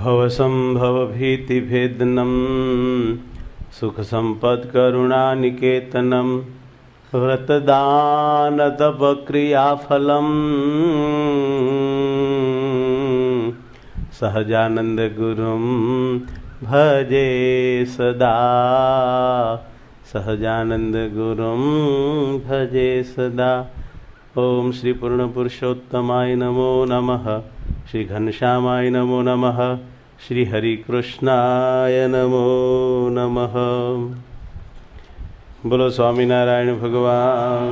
ભવસંભવભીતિભેદનમ સુખસંપત્કરુણાનિકેતનમ વ્રતદાનતપક્રિયાફલમ સહજાનંદગુરુમ ભજે સદા. સહજાનંદગુરુમ ભજે સદા. ઓમ શ્રી પૂર્ણ પુરુષોત્તમાય નમો નમઃ. શ્રી ઘનશ્યામાય નમો નમઃ. શ્રી હરિકૃષ્ણાય નમો નમઃ. બોલો સ્વામિનારાયણ ભગવાન.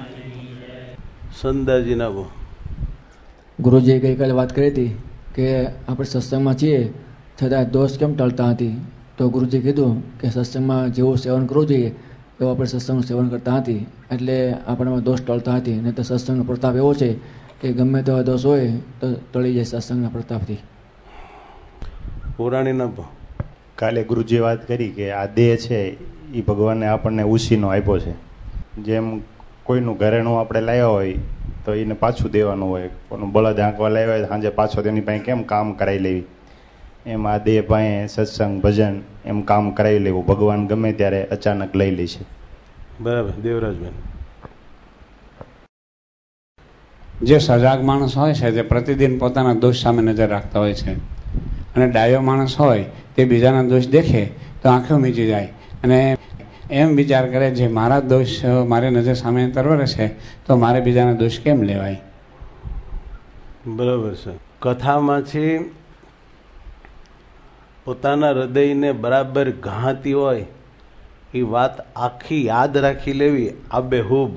સંદાજી નવો. ગુરુજીએ ગઈકાલે વાત કરી હતી કે આપણે સત્સંગમાં છીએ છતાં દોષ કેમ ટળતા નથી. તો ગુરુજીએ કીધું કે સત્સંગમાં જેવું સેવન કરવું જોઈએ એવું આપણે સત્સંગનું સેવન કરતા નથી, એટલે આપણામાં દોષ ટળતા હતી. નહીં તો સત્સંગનો પ્રતાપ એવો છે કે ગમે તેવા દોષ હોય તો ટળી જાય સત્સંગના પ્રતાપથી. પુરાણી ન કાલે ગુરુજીએ વાત કરી કે આ દેહ છે એ ભગવાને આપણને ઉછીનો આપ્યો છે. જેમ કોઈનું ઘરેણું આપણે લાવ્યા હોય તો એને પાછું દેવાનું હોય, કોઈનું બળદ આંકવા લાવ્યા હોય સાંજે પાછો તેની પાસે કેમ કામ કરાવી લેવી, એમ આ દેહ પાસે સત્સંગ ભજન એમ કામ કરાવી લેવું. ભગવાન ગમે ત્યારે અચાનક લઈ લે છે. બરાબર. દેવરાજબેન. જે સજાગ માણસ હોય છે તે પ્રતિદિન પોતાના દોષ સામે નજર રાખતા હોય છે, અને ડાયો માણસ હોય તે બીજાના દોષ દેખે તો આંખો મીચી જાય અને એમ વિચાર કરે જે મારા દોષ મારી નજર સામે તરવરે છે તો મારે બીજાના દોષ કેમ લેવાય. બરાબર છે. કથામાંથી પોતાના હૃદયને બરાબર ઘાતી હોય એ વાત આખી યાદ રાખી લેવી આબેહૂબ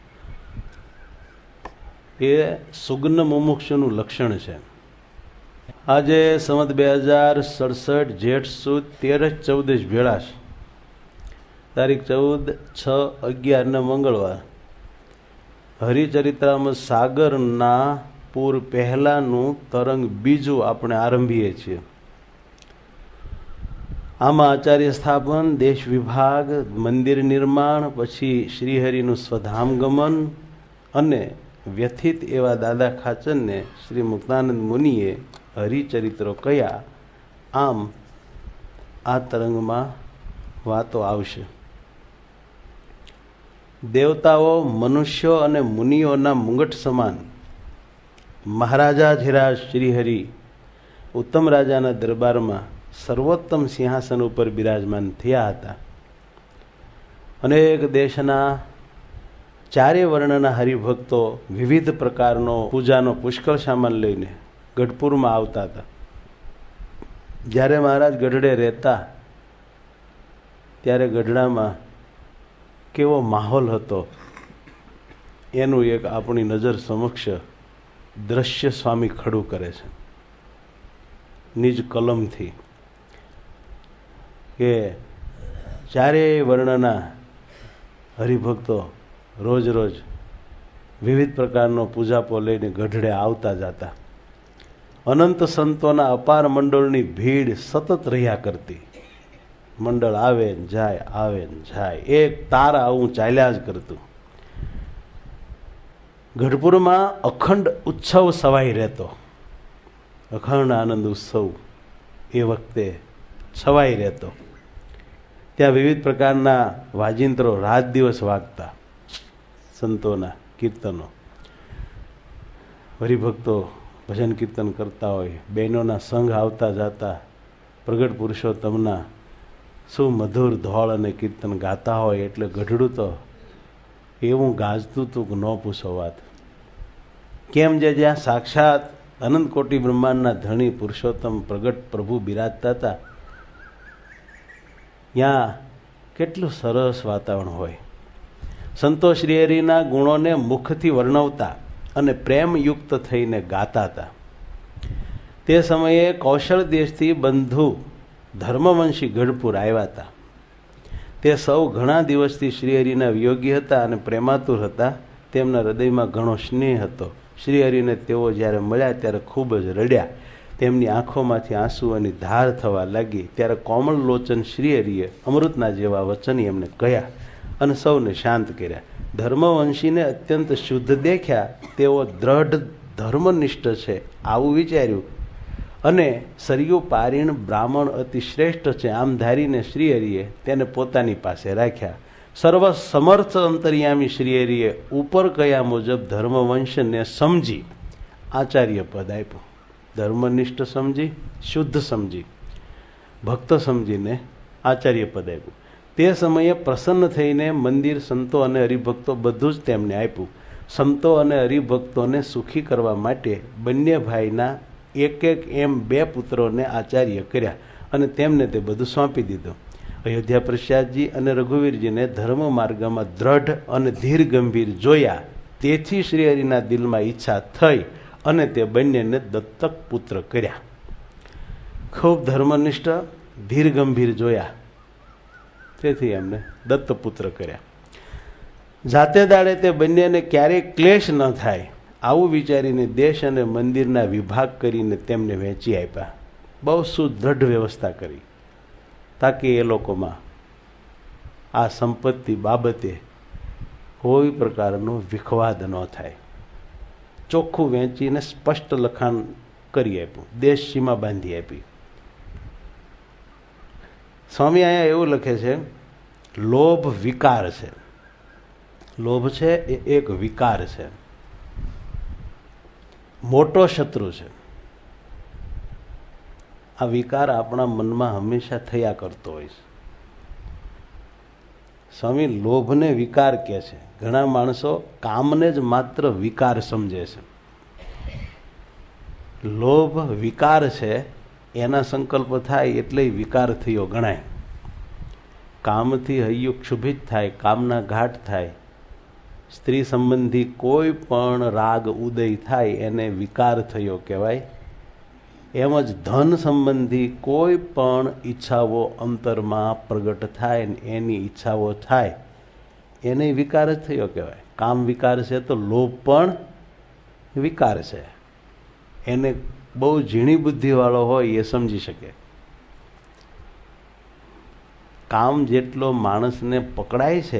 એ સુગ્ન મુમુક્ષુનું લક્ષણ છે. આજે સંવત 2067 જેઠ સુદ 13-14 ભેળાશ, તારીખ 14/6/11 મંગળવાર. હરિચરિત્રામૃત સાગરના પૂર પહેલાનું તરંગ બીજું આપણે આરંભીએ છીએ. આમાં આચાર્ય સ્થાપન, દેશ વિભાગ, મંદિર નિર્માણ, પછી શ્રીહરિનું સ્વધામ ગમન અને વ્યથિત એવા દાદા ખાચરને શ્રી મુક્તાનંદ મુનિએ હરિચરિત્રો કયા, આમ આ તરંગમાં વાતો આવશે. દેવતાઓ, મનુષ્યો અને મુનિઓના મુંગટ સમાન મહારાજાધિરાજ શ્રીહરિ ઉત્તમ રાજાના દરબારમાં સર્વોત્તમ સિંહાસન ઉપર બિરાજમાન થયા હતા. અનેક દેશના ચારે વર્ણના હરિભક્તો વિવિધ પ્રકારનો પૂજાનો પુષ્કળ સામાન લઈને ગઢપુરમાં આવતા હતા. જ્યારે મહારાજ ગઢડે રહેતા ત્યારે ગઢડામાં કેવો માહોલ હતો એનું એક આપણી નજર સમક્ષ દ્રશ્ય સ્વામી ખડું કરે છે નિજ કલમથી, કે ચારેય વર્ણના હરિભક્તો રોજ રોજ વિવિધ પ્રકારનો પૂજાપો લઈને ગઢડે આવતા જતા. અનંત સંતોના અપાર મંડળની ભીડ સતત રહ્યા કરતી. મંડળ આવે ને જાય, આવે ને જાય, એક તાર આવું ચાલ્યા જ કરતું. ગઢપુરમાં અખંડ ઉત્સવ સવાઈ રહેતો. અખંડ આનંદ ઉત્સવ એ વખતે છવાઈ રહેતો. ત્યાં વિવિધ પ્રકારના વાજિંત્રો રાત દિવસ વાગતા, સંતોના કીર્તનો, હરિભક્તો ભજન કીર્તન કરતા હોય, બહેનોના સંઘ આવતા જતા, પ્રગટ પુરુષોત્તમના શું મધુર ધોળ અને કીર્તન ગાતા હોય. એટલે ગઢડું તો એવું ગાજતું હતું કે ન પૂછો વાત. કેમ જે જ્યાં સાક્ષાત અનંત કોટી બ્રહ્માંડના ધણી પુરુષોત્તમ પ્રગટ પ્રભુ બિરાજતા હતા ત્યાં કેટલું સરસ વાતાવરણ હોય. સંતો શ્રીહરિના ગુણોને મુખથી વર્ણવતા અને પ્રેમયુક્ત થઈને ગાતા હતા. તે સમયે કૌશળ દેશથી બંધુ ધર્મવંશી ગઢપુર આવ્યા હતા. તે સૌ ઘણા દિવસથી શ્રીહરિના વિયોગી હતા અને પ્રેમાતુર હતા. તેમના હૃદયમાં ઘણો સ્નેહ હતો. શ્રીહરિને તેઓ જ્યારે મળ્યા ત્યારે ખૂબ જ રડ્યા. તેમની આંખોમાંથી આંસુઓની ધાર થવા લાગી. ત્યારે કોમળ લોચન શ્રીહરિએ અમૃતના જેવા વચન એમને કહ્યા અને સૌને શાંત કર્યા. ધર્મવંશીને અત્યંત શુદ્ધ દેખ્યા. તેઓ દ્રઢ ધર્મનિષ્ઠ છે આવું વિચાર્યું અને સરયુ પારીણ બ્રાહ્મણ અતિ શ્રેષ્ઠ છે આમ ધારીને શ્રીહરિએ તેને પોતાની પાસે રાખ્યા. સર્વ સમર્થ અંતર્યામી શ્રીહરિએ ઉપર કયા મુજબ ધર્મવંશને સમજી આચાર્ય પદ આપ્યું. ધર્મનિષ્ઠ સમજી, શુદ્ધ સમજી, ભક્ત સમજીને આચાર્ય પદ આપ્યું. તે સમયે પ્રસન્ન થઈને મંદિર, સંતો અને હરિભક્તો બધું જ તેમને આપ્યું. સંતો અને હરિભક્તોને સુખી કરવા માટે બંને ભાઈના એક એમ 2 પુત્રોને આચાર્ય કર્યા અને તેમને તે બધું સોંપી દીધું. અયોધ્યા પ્રસાદજી અને રઘુવીરજીને ધર્મ માર્ગમાં દ્રઢ અને ધીર ગંભીર જોયા, તેથી શ્રીહરિના દિલમાં ઈચ્છા થઈ અને તે બંનેને દત્તક પુત્ર કર્યા. ખૂબ ધર્મનિષ્ઠ, ધીર ગંભીર જોયા, તેથી એમને દત્તપુત્ર કર્યા. જાતે દાડે તે બંનેને ક્યારેય ક્લેશ ન થાય આવું વિચારીને દેશ અને મંદિરના વિભાગ કરીને તેમને વહેંચી આપ્યા. બહુ સુદ્રઢ વ્યવસ્થા કરી તાકી એ લોકોમાં આ સંપત્તિ બાબતે કોઈ પ્રકારનો વિખવાદ ન થાય. ચોખ્ખું વહેંચીને સ્પષ્ટ લખાણ કરી આપ્યું, દેશ સીમા બાંધી આપી. સ્વામી અહીંયા એવું લખે છે, લોભ વિકાર છે. લોભ છે એ એક વિકાર છે, મોટો શત્રુ છે. આ વિકાર આપણા મનમાં હંમેશા થયા કરતો હોય છે. સ્વામી લોભને વિકાર કહે છે. ઘણા માણસો કામને જ માત્ર વિકાર સમજે છે. લોભ વિકાર છે, એના સંકલ્પ થાય એટલે વિકાર થયો ગણાય. કામથી હૈયું ક્ષુભિત થાય, કામના ઘાટ થાય, સ્ત્રી સંબંધી કોઈ પણ રાગ ઉદય થાય એને વિકાર થયો કહેવાય. એમ જ ધન સંબંધી કોઈ પણ ઈચ્છાઓ અંતરમાં પ્રગટ થાય ને એની ઈચ્છાઓ થાય એને વિકાર જ થયો કહેવાય. કામ વિકાર છે તો લોભ પણ વિકાર છે. એને બહુ ઝીણી બુદ્ધિવાળો હોય એ સમજી શકે. કામ જેટલો માણસને પકડાય છે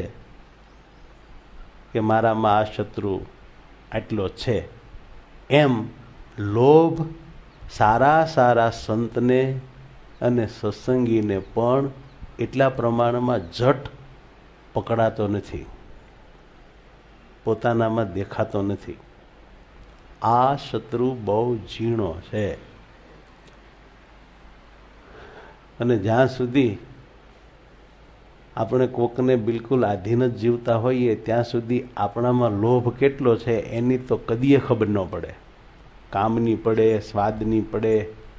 કે મારામાં આ શત્રુ આટલો છે, એમ લોભ સારા સારા સંતને અને સત્સંગીને પણ એટલા પ્રમાણમાં જટ પકડાતો નથી, પોતાનામાં દેખાતો નથી. આ શત્રુ બહુ ઝીણો છે. અને જ્યાં સુધી આપણે કોકને બિલકુલ આધીન જ જીવતા હોઈએ ત્યાં સુધી આપણામાં લોભ કેટલો છે એની તો કદીએ ખબર ન પડે. કામની પડે, સ્વાદની પડે,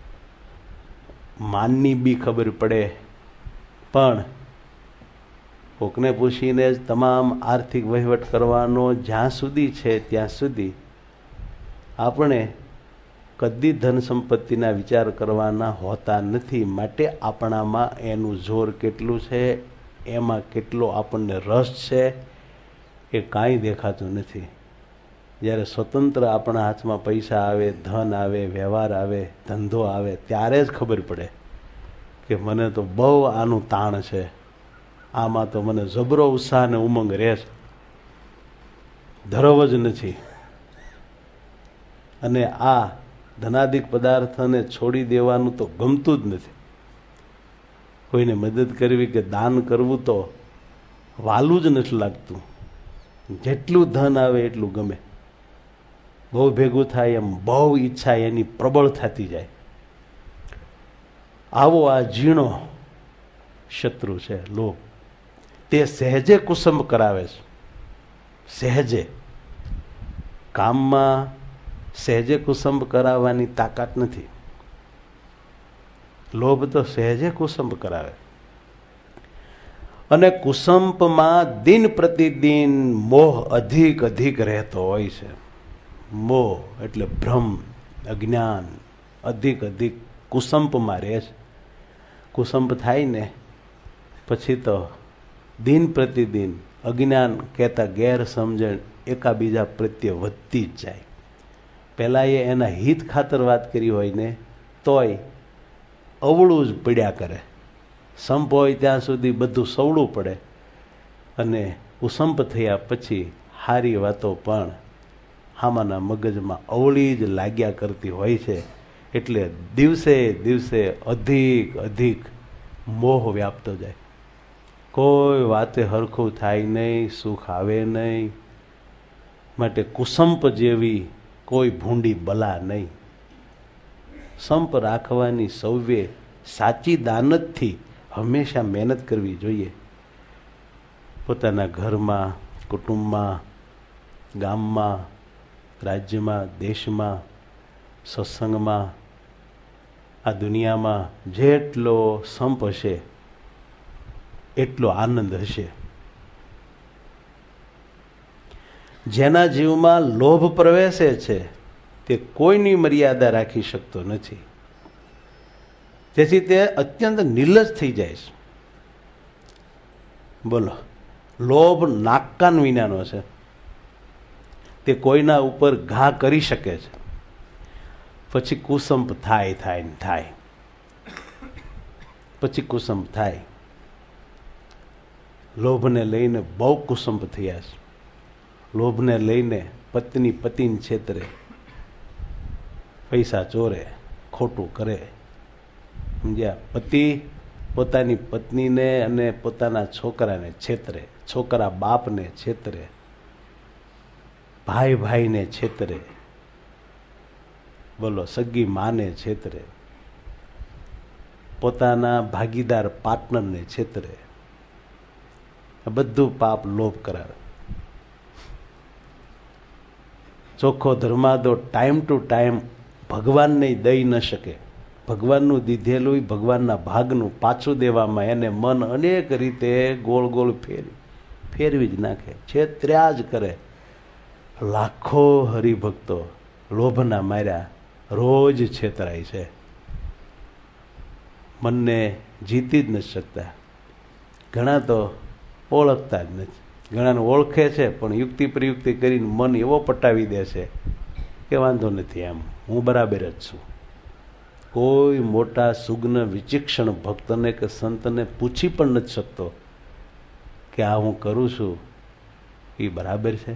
માનની બી ખબર પડે, પણ કોકને પૂછીને જ તમામ આર્થિક વહીવટ કરવાનો જ્યાં સુધી છે ત્યાં સુધી આપણે કદી ધન સંપત્તિના વિચાર કરવાના હોતા નથી. માટે આપણામાં એનું જોર કેટલું છે, એમાં કેટલો આપણને રસ છે એ કાંઈ દેખાતું નથી. જ્યારે સ્વતંત્ર આપણા હાથમાં પૈસા આવે, ધન આવે, વ્યવહાર આવે, ધંધો આવે, ત્યારે જ ખબર પડે કે મને તો બહુ આનું તાણ છે, આમાં તો મને જબરો ઉત્સાહ અને ઉમંગ રહે છે, ધરવ જ નથી. અને આ ધનાધિક પદાર્થને છોડી દેવાનું તો ગમતું જ નથી. કોઈને મદદ કરવી કે દાન કરવું તો વાલું જ નથી લાગતું. જેટલું ધન આવે એટલું ગમે, બહુ ભેગું થાય એમ બહુ ઈચ્છા એની પ્રબળ થતી જાય. આવો આ ઝીણો શત્રુ છે લોભ. તે સહેજે કુસંબ કરાવે છે. સહેજે કામમાં સહેજે કુસંબ કરાવવાની તાકાત નથી. લોભ તો સહેજે કુસંબ કરાવે. અને કુસંપમાં દિન પ્રતિદિન મોહ અધિક અધિક રહેતો હોય છે. મોહ એટલે ભ્રમ, અજ્ઞાન અધિક અધિક કુસંપમાં રહે છે. કુસંપ થાય ને પછી તો દિન પ્રતિદિન અજ્ઞાન કહેતા ગેરસમજણ એકાબીજા પ્રત્યે વધતી જ જાય. પહેલાં એ એના હિત ખાતર વાત કરી હોય ને તોય અવળું જ પડ્યા કરે. સંપ હોય ત્યાં સુધી બધું સવળું પડે, અને કુસંપ થયા પછી સારી વાતો પણ હામાના મગજમાં અવળી જ લાગ્યા કરતી હોય છે. એટલે દિવસે દિવસે અધિક મોહ વ્યાપતો જાય. કોઈ વાતે હરખું થાય નહીં, સુખ આવે નહીં. માટે કુસંપ જેવી કોઈ ભૂંડી બલા નહીં. સંપ રાખવાની સૌએ સાચી દાનતથી હંમેશા મહેનત કરવી જોઈએ. પોતાના ઘરમાં, કુટુંબમાં, ગામમાં, રાજ્યમાં, દેશમાં, સત્સંગમાં, આ દુનિયામાં જેટલો સંપ હશે એટલો આનંદ હશે. જેના જીવમાં લોભ પ્રવેશે છે તે કોઈની મર્યાદા રાખી શકતો નથી. તેથી તે અત્યંત નિર્લજ થઈ જાય છે. બોલો, લોભ નાકકાન વિનાનો છે. તે કોઈના ઉપર ઘા કરી શકે છે, પછી કુસંપ થાય. પછી કુસંપ થાય. લોભને લઈને બહુ કુસંપ થયા છે. લોભને લઈને પત્ની પતિને છેતરે, પૈસા ચોરે, ખોટું કરે. સમજ્યા? પતિ પોતાની પત્નીને અને પોતાના છોકરાને છેતરે, છોકરા બાપને છેતરે, ભાઈ ભાઈને છેતરે. બોલો, સગી માને છેતરે, પોતાના ભાગીદાર પાર્ટનરને છેતરે. બધું પાપ લોભ કરાવે. ચોખ્ખો ધર્માદો ટાઈમ ટુ ટાઈમ ભગવાનને દઈ ન શકે. ભગવાનનું દીધેલું ભગવાનના ભાગનું પાછું દેવામાં એને મન અનેક રીતે ગોળ ગોળ ફેરવી જ નાખે, છેતર્યા જ કરે. લાખો હરિભક્તો લોભના માર્યા રોજ છેતરાય છે. મનને જીતી જ નથી શકતા. ઘણા તો ઓળખતા જ નથી. ઘણાને ઓળખે છે પણ યુક્તિ પ્રયુક્તિ કરીને મન એવો પટાવી દે છે કે વાંધો નથી, એમ હું બરાબર જ છું. કોઈ મોટા સુગ્ન વિચિક્ષણ ભક્તને કે સંતને પૂછી પણ નથી શકતો કે આ હું કરું છું એ બરાબર છે.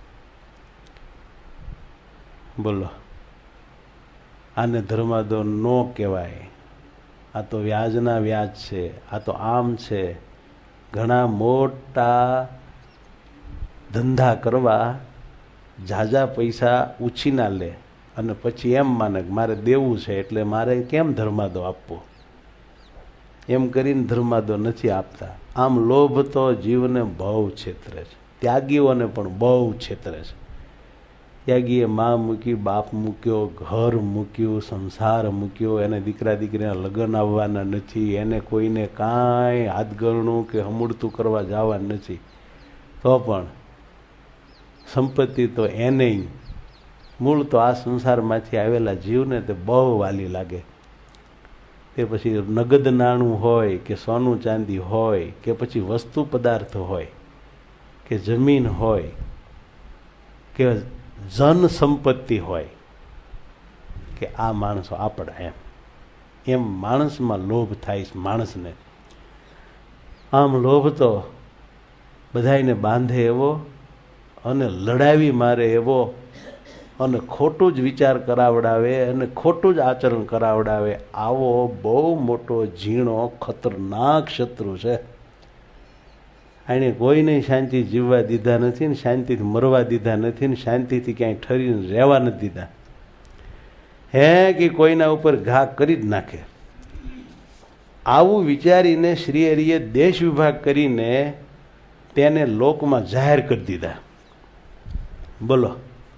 બોલો, આને ધર્માદો ન કહેવાય. આ તો વ્યાજના વ્યાજ છે, આ તો આમ છે. ઘણા મોટા ધંધા કરવા ઝાઝા પૈસા ઉછીના લે અને પછી એમ માને કે મારે દેવું છે એટલે મારે કેમ ધર્માદો આપવો, એમ કરીને ધર્માદો નથી આપતા. આમ લોભ તો જીવને બહુ છેતરે છે. ત્યાગીઓને પણ બહુ છેતરે છે. ત્યાગીએ મા મૂકી, બાપ મૂક્યો, ઘર મૂક્યું, સંસાર મૂક્યો, એને દીકરા દીકરીના લગ્ન આવવાના નથી, એને કોઈને કાંઈ હાથગરણું કે હમૂડતું કરવા જવા નથી, તો પણ સંપત્તિ તો એને મૂળ તો આ સંસારમાંથી આવેલા જીવને તે બહુ વાલી લાગે. તે પછી નગદ નાણું હોય કે સોનું ચાંદી હોય કે પછી વસ્તુ પદાર્થ હોય કે જમીન હોય કે જન સંપત્તિ હોય કે આ માણસો આપણા, એમ માણસમાં લોભ થાય છે માણસને. આમ લોભ તો બધાને બાંધે એવો અને લડાવી મારે એવો અને ખોટું જ વિચાર કરાવડાવે અને ખોટું જ આચરણ કરાવડાવે આવો બહુ મોટો ઝીણો ખતરનાક શત્રુ છે. એને કોઈને શાંતિ જીવવા દીધા નથી ને શાંતિથી મરવા દીધા નથી ને શાંતિથી ક્યાંય ઠરીને રહેવા નથી દીધા. હે કે કોઈના ઉપર ઘા કરી જ નાખે. આવું વિચારીને શ્રી હરિએ દેશ વિભાગ કરીને તેને લોકમાં જાહેર કરી દીધા. બોલો,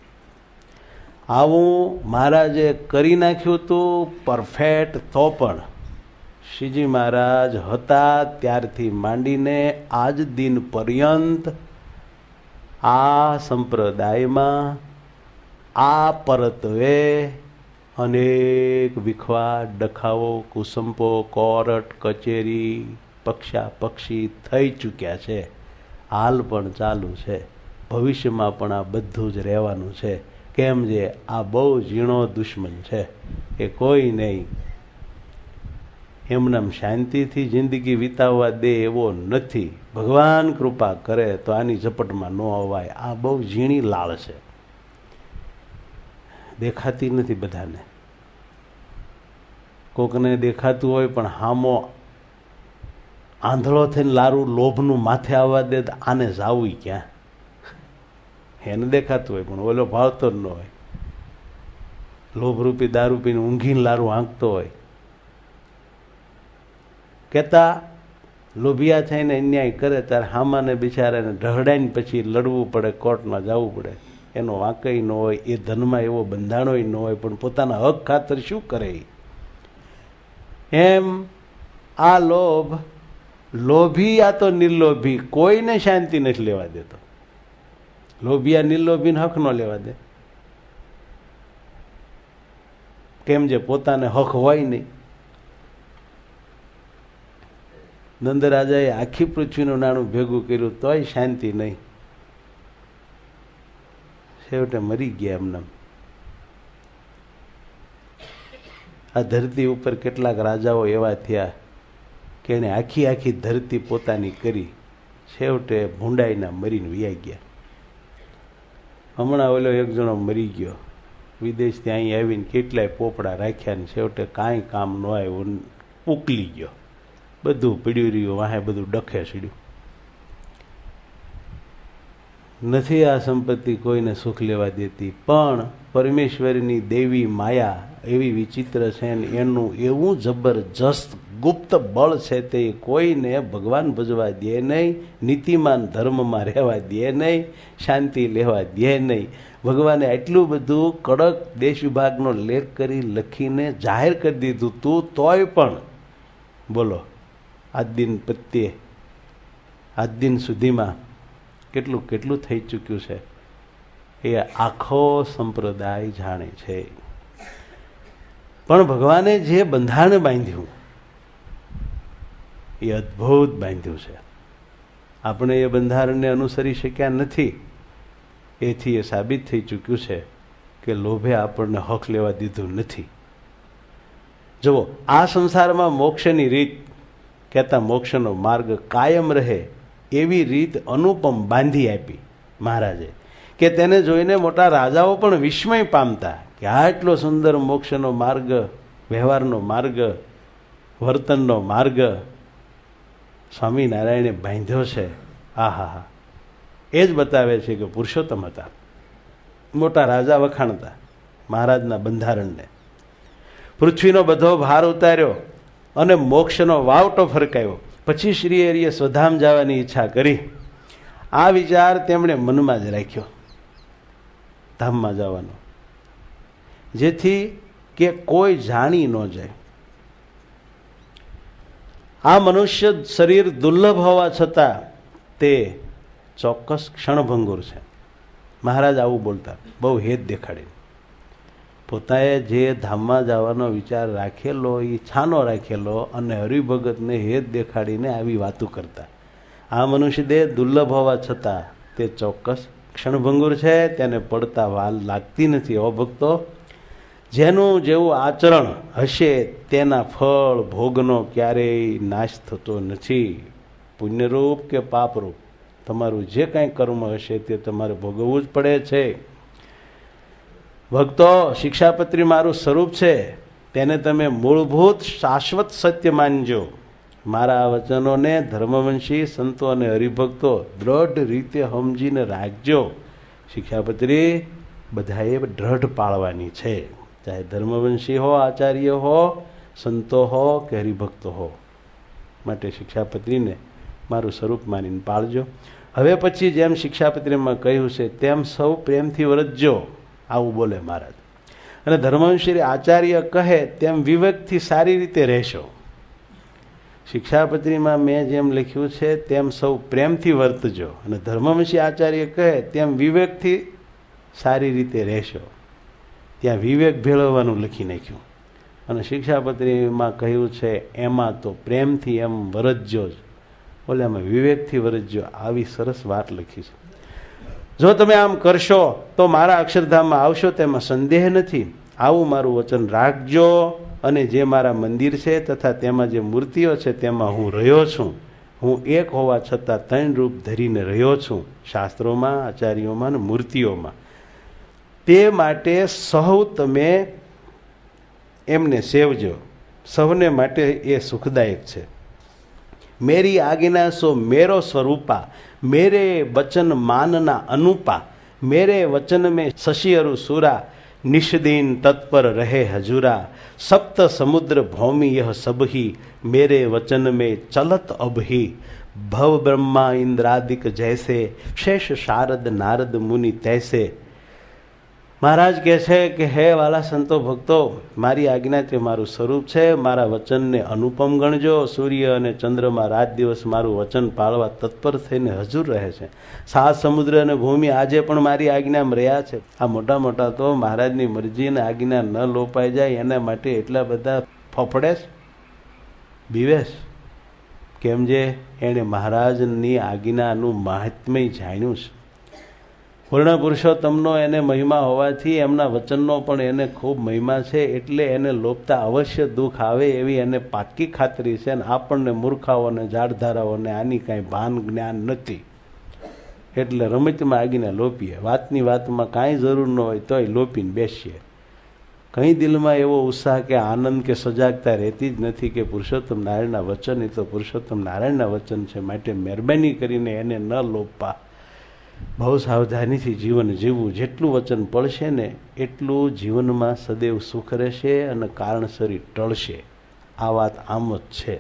આવું મહારાજે કરી નાખ્યું હતું પરફેક્ટ. તો પણ શ્રીજી મહારાજ હતા ત્યારથી માંડીને આજ દિન પર્યંત આ સંપ્રદાયમાં આ પરત્વે અનેક વિખવા ડખાઓ, કુસંપો, કોરટ કચેરી, પક્ષા પક્ષી થઈ ચૂક્યા છે. હાલ પણ ચાલુ છે, ભવિષ્યમાં પણ આ બધું જ રહેવાનું છે. કેમ જે આ બહુ ઝીણો દુશ્મન છે કે કોઈ નહીં એમનામ શાંતિથી જિંદગી વિતાવવા દે એવો નથી. ભગવાન કૃપા કરે તો આની ઝપટમાં ન અવાય. આ બહુ ઝીણી લાળ છે, દેખાતી નથી બધાને. કોકને દેખાતું હોય પણ હામો આંધળો થઈને લારું લોભનું માથે આવવા દે તો આને જાવું ક્યાં? એને દેખાતું હોય પણ ઓલો ભાવતો જ ન હોય. લોભરૂપી દારૂપીને ઊંઘીને લારું આંકતો હોય. કહેતા લોભિયા થઈને અન્યાય કરે ત્યારે હામાને બિચારાને ઢહડાઈને પછી લડવું પડે, કોર્ટમાં જવું પડે. એનો વાંકઈ ન હોય, એ ધનમાં એવો બંધાણોય ન હોય, પણ પોતાના હક ખાતર શું કરે? એમ આ લોભ, લોભી આ તો નિર્લોભી કોઈને શાંતિ નથી લેવા દેતો. લોભિયા નિર્લોભીને હક ન લેવા દે. કેમ જે પોતાને હક હોય નહીં. નંદરાજાએ આખી પૃથ્વીનું નાણું ભેગું કર્યું તોય શાંતિ નહીં. છેવટે મરી ગયા એમને. આ ધરતી ઉપર કેટલાક રાજાઓ એવા થયા કે એને આખી આખી ધરતી પોતાની કરી, છેવટે ભૂંડાઈના મરીને વિયાઈ ગયા. હમણાં ઓલો એક જણો મરી ગયો વિદેશથી, અહીં આવીને કેટલાય પોપડા રાખ્યા ને છેવટે કાંઈ કામ ન આવ્યું, ઉકલી ગયો. બધું પીડ્યું રહ્યું, વાહે બધું ડખે સીડ્યું. નથી આ સંપત્તિ કોઈને સુખ લેવા દેતી, પણ પરમેશ્વરની દેવી માયા એવી વિચિત્ર છે ને એનું એવું જબરજસ્ત ગુપ્ત બળ છે તે કોઈને ભગવાન ભજવા દે નહીં, નીતિમાન ધર્મમાં રહેવા દે નહીં, શાંતિ લેવા દે નહીં. ભગવાને આટલું બધું કડક દેશ વિભાગનો લેખ કરી લખીને જાહેર કરી દીધું તું, તોય પણ બોલો આજ દિન પ્રત્યે આજ દિન સુધીમાં કેટલું કેટલું થઈ ચૂક્યું છે એ આખો સંપ્રદાય જાણે છે. પણ ભગવાને જે બંધારણ બાંધ્યું એ અદ્ભુત બાંધ્યું છે. આપણે એ બંધારણને અનુસરી શક્યા નથી. એથી એ સાબિત થઈ ચૂક્યું છે કે લોભે આપણને હક લેવા દીધું નથી. જુઓ, આ સંસારમાં મોક્ષની રીત કહેતા મોક્ષનો માર્ગ કાયમ રહે એવી રીત અનુપમ બાંધી આપી મહારાજે, કે તેને જોઈને મોટા રાજાઓ પણ વિસ્મય પામતા કે આટલો સુંદર મોક્ષનો માર્ગ, વ્યવહારનો માર્ગ, વર્તનનો માર્ગ સ્વામિનારાયણે બાંધ્યો છે. આહા, એ જ બતાવે છે કે પુરુષોત્તમ હતા. મોટા રાજા વખાણતા મહારાજના બંધારણને. પૃથ્વીનો બધો ભાર ઉતાર્યો અને મોક્ષનો વાવટો ફરકાયો. પછી શ્રી હરિએ સ્વધામ જવાની ઈચ્છા કરી. આ વિચાર તેમણે મનમાં જ રાખ્યો, ધામમાં જવાનો, જેથી કે કોઈ જાણી ન જાય. આ મનુષ્ય શરીર દુર્લભ હોવા છતાં તે ચોક્કસ ક્ષણભંગુર છે. મહારાજ આવું બોલતા, બહુ હેત દેખાડીને. પોતાએ જે ધામમાં જવાનો વિચાર રાખેલો એ છાનો રાખેલો અને હરિભગતને હેત દેખાડીને આવી વાતો કરતા. આ મનુષ્ય દેહ દુર્લભ હોવા છતાં તે ચોક્કસ ક્ષણભંગુર છે, તેને પડતા વાલ લાગતી નથી. હો ભક્તો, જેનું જેવું આચરણ હશે તેના ફળ ભોગનો ક્યારેય નાશ થતો નથી. પુણ્યરૂપ કે પાપરૂપ તમારું જે કાંઈ કર્મ હશે તે તમારે ભોગવવું જ પડે છે. ભક્તો, શિક્ષાપત્રી મારું સ્વરૂપ છે, તેને તમે મૂળભૂત શાશ્વત સત્ય માનજો. મારા વચનોને ધર્મવંશી સંતો અને હરિભક્તો દ્રઢ રીતે સમજીને રાખજો. શિક્ષાપત્રી બધાએ દ્રઢ પાળવાની છે, ચાહે ધર્મવંશી હો, આચાર્ય હો, સંતો હો કે હરિભક્તો હો. માટે શિક્ષાપત્રીને મારું સ્વરૂપ માનીને પાળજો. હવે પછી જેમ શિક્ષાપત્રીમાં કહ્યું છે તેમ સૌ પ્રેમથી વર્તજો. આવું બોલે મહારાજ. અને ધર્મવંશી આચાર્ય કહે તેમ વિવેકથી સારી રીતે રહેશો. શિક્ષાપત્રીમાં મેં જેમ લખ્યું છે તેમ સૌ પ્રેમથી વર્તજો, અને ધર્મવંશી આચાર્ય કહે તેમ વિવેકથી સારી રીતે રહેશો. ત્યાં વિવેક ભેળવવાનું લખી નાખ્યું. અને શિક્ષાપત્રીમાં કહ્યું છે એમાં તો પ્રેમથી એમ વરતજો જ, બોલે એમાં વિવેકથી વરતજો. આવી સરસ વાત લખી છે. જો તમે આમ કરશો તો મારા અક્ષરધામમાં આવશો, તેમાં સંદેહ નથી. આવું મારું વચન રાખજો. અને જે મારા મંદિર છે તથા તેમાં જે મૂર્તિઓ છે તેમાં હું રહ્યો છું. હું એક હોવા છતાં ત્રણ રૂપ ધરીને રહ્યો છું, શાસ્ત્રોમાં, આચાર્યોમાં અને મૂર્તિઓમાં. તે માટે સહુ તમે એમને સેવજો. સૌને માટે એ સુખદાયક છે. મેરી આજ્ઞા સો મેરો સ્વરૂપા, મેરે વચન માનના અનુપા, મેરે વચન में शशि अरु सूरा, निष्दीन तत्पर रहे हजूरा, सप्त समुद्र भौमि यह सब ही, मेरे वचन में चलत अब ही, भव ब्रह्मा इंद्रादिक जैसे, शेष शारद नारद मुनि तैसे. મહારાજ કહે છે કે હે વાલા સંતો ભક્તો, મારી આજ્ઞા તે મારું સ્વરૂપ છે. મારા વચનને અનુપમ ગણજો. સૂર્ય અને ચંદ્રમાં રાત દિવસ મારું વચન પાળવા તત્પર થઈને હજુર રહે છે. સાત સમુદ્ર અને ભૂમિ આજે પણ મારી આજ્ઞામાં રહ્યા છે. આ મોટા મોટા તો મહારાજની મરજી અને આજ્ઞા ન લોપાઈ જાય એના માટે એટલા બધા ફફડે બીવેશ. કેમ જે એણે મહારાજની આજ્ઞાનું મહાત્મ્ય જાણ્યું છે. પૂર્ણ પુરુષોત્તમનો એને મહિમા હોવાથી એમના વચનનો પણ એને ખૂબ મહિમા છે. એટલે એને લોપતા અવશ્ય દુઃખ આવે એવી એને પાક્કી ખાતરી છે. અને આપણને મૂર્ખાઓને જાડધારાઓને આની કાંઈ ભાન જ્ઞાન નથી. એટલે રમતમાં આગીને લોપીએ. વાતની વાતમાં કાંઈ જરૂર ન હોય તોય લોપીને બેસીએ. કંઈ દિલમાં એવો ઉત્સાહ કે આનંદ કે સજાગતા રહેતી જ નથી કે પુરુષોત્તમ નારાયણના વચન એ તો પુરુષોત્તમ નારાયણના વચન છે. માટે મહેરબાની કરીને એને ન લોપવા, બહુ સાવધાનીથી જીવન જીવવું. જેટલું વચન પડશે ને એટલું જીવનમાં સદૈવ સુખ રહેશે અને કારણસરી ટળશે. આ વાત આમ જ છે.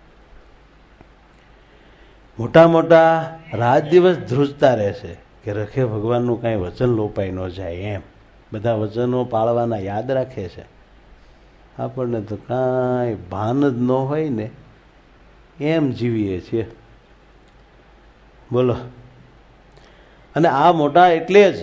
મોટા મોટા રાત દિવસ ધ્રુજતા રહેશે કે રખે ભગવાનનું કાંઈ વચન લોપાઈ ન જાય એમ. બધા વચનો પાળવાના યાદ રાખે છે. આપણને તો કાંઈ ભાન જ ન હોય ને એમ જીવીએ છીએ. બોલો. અને આ મોટા એટલે જ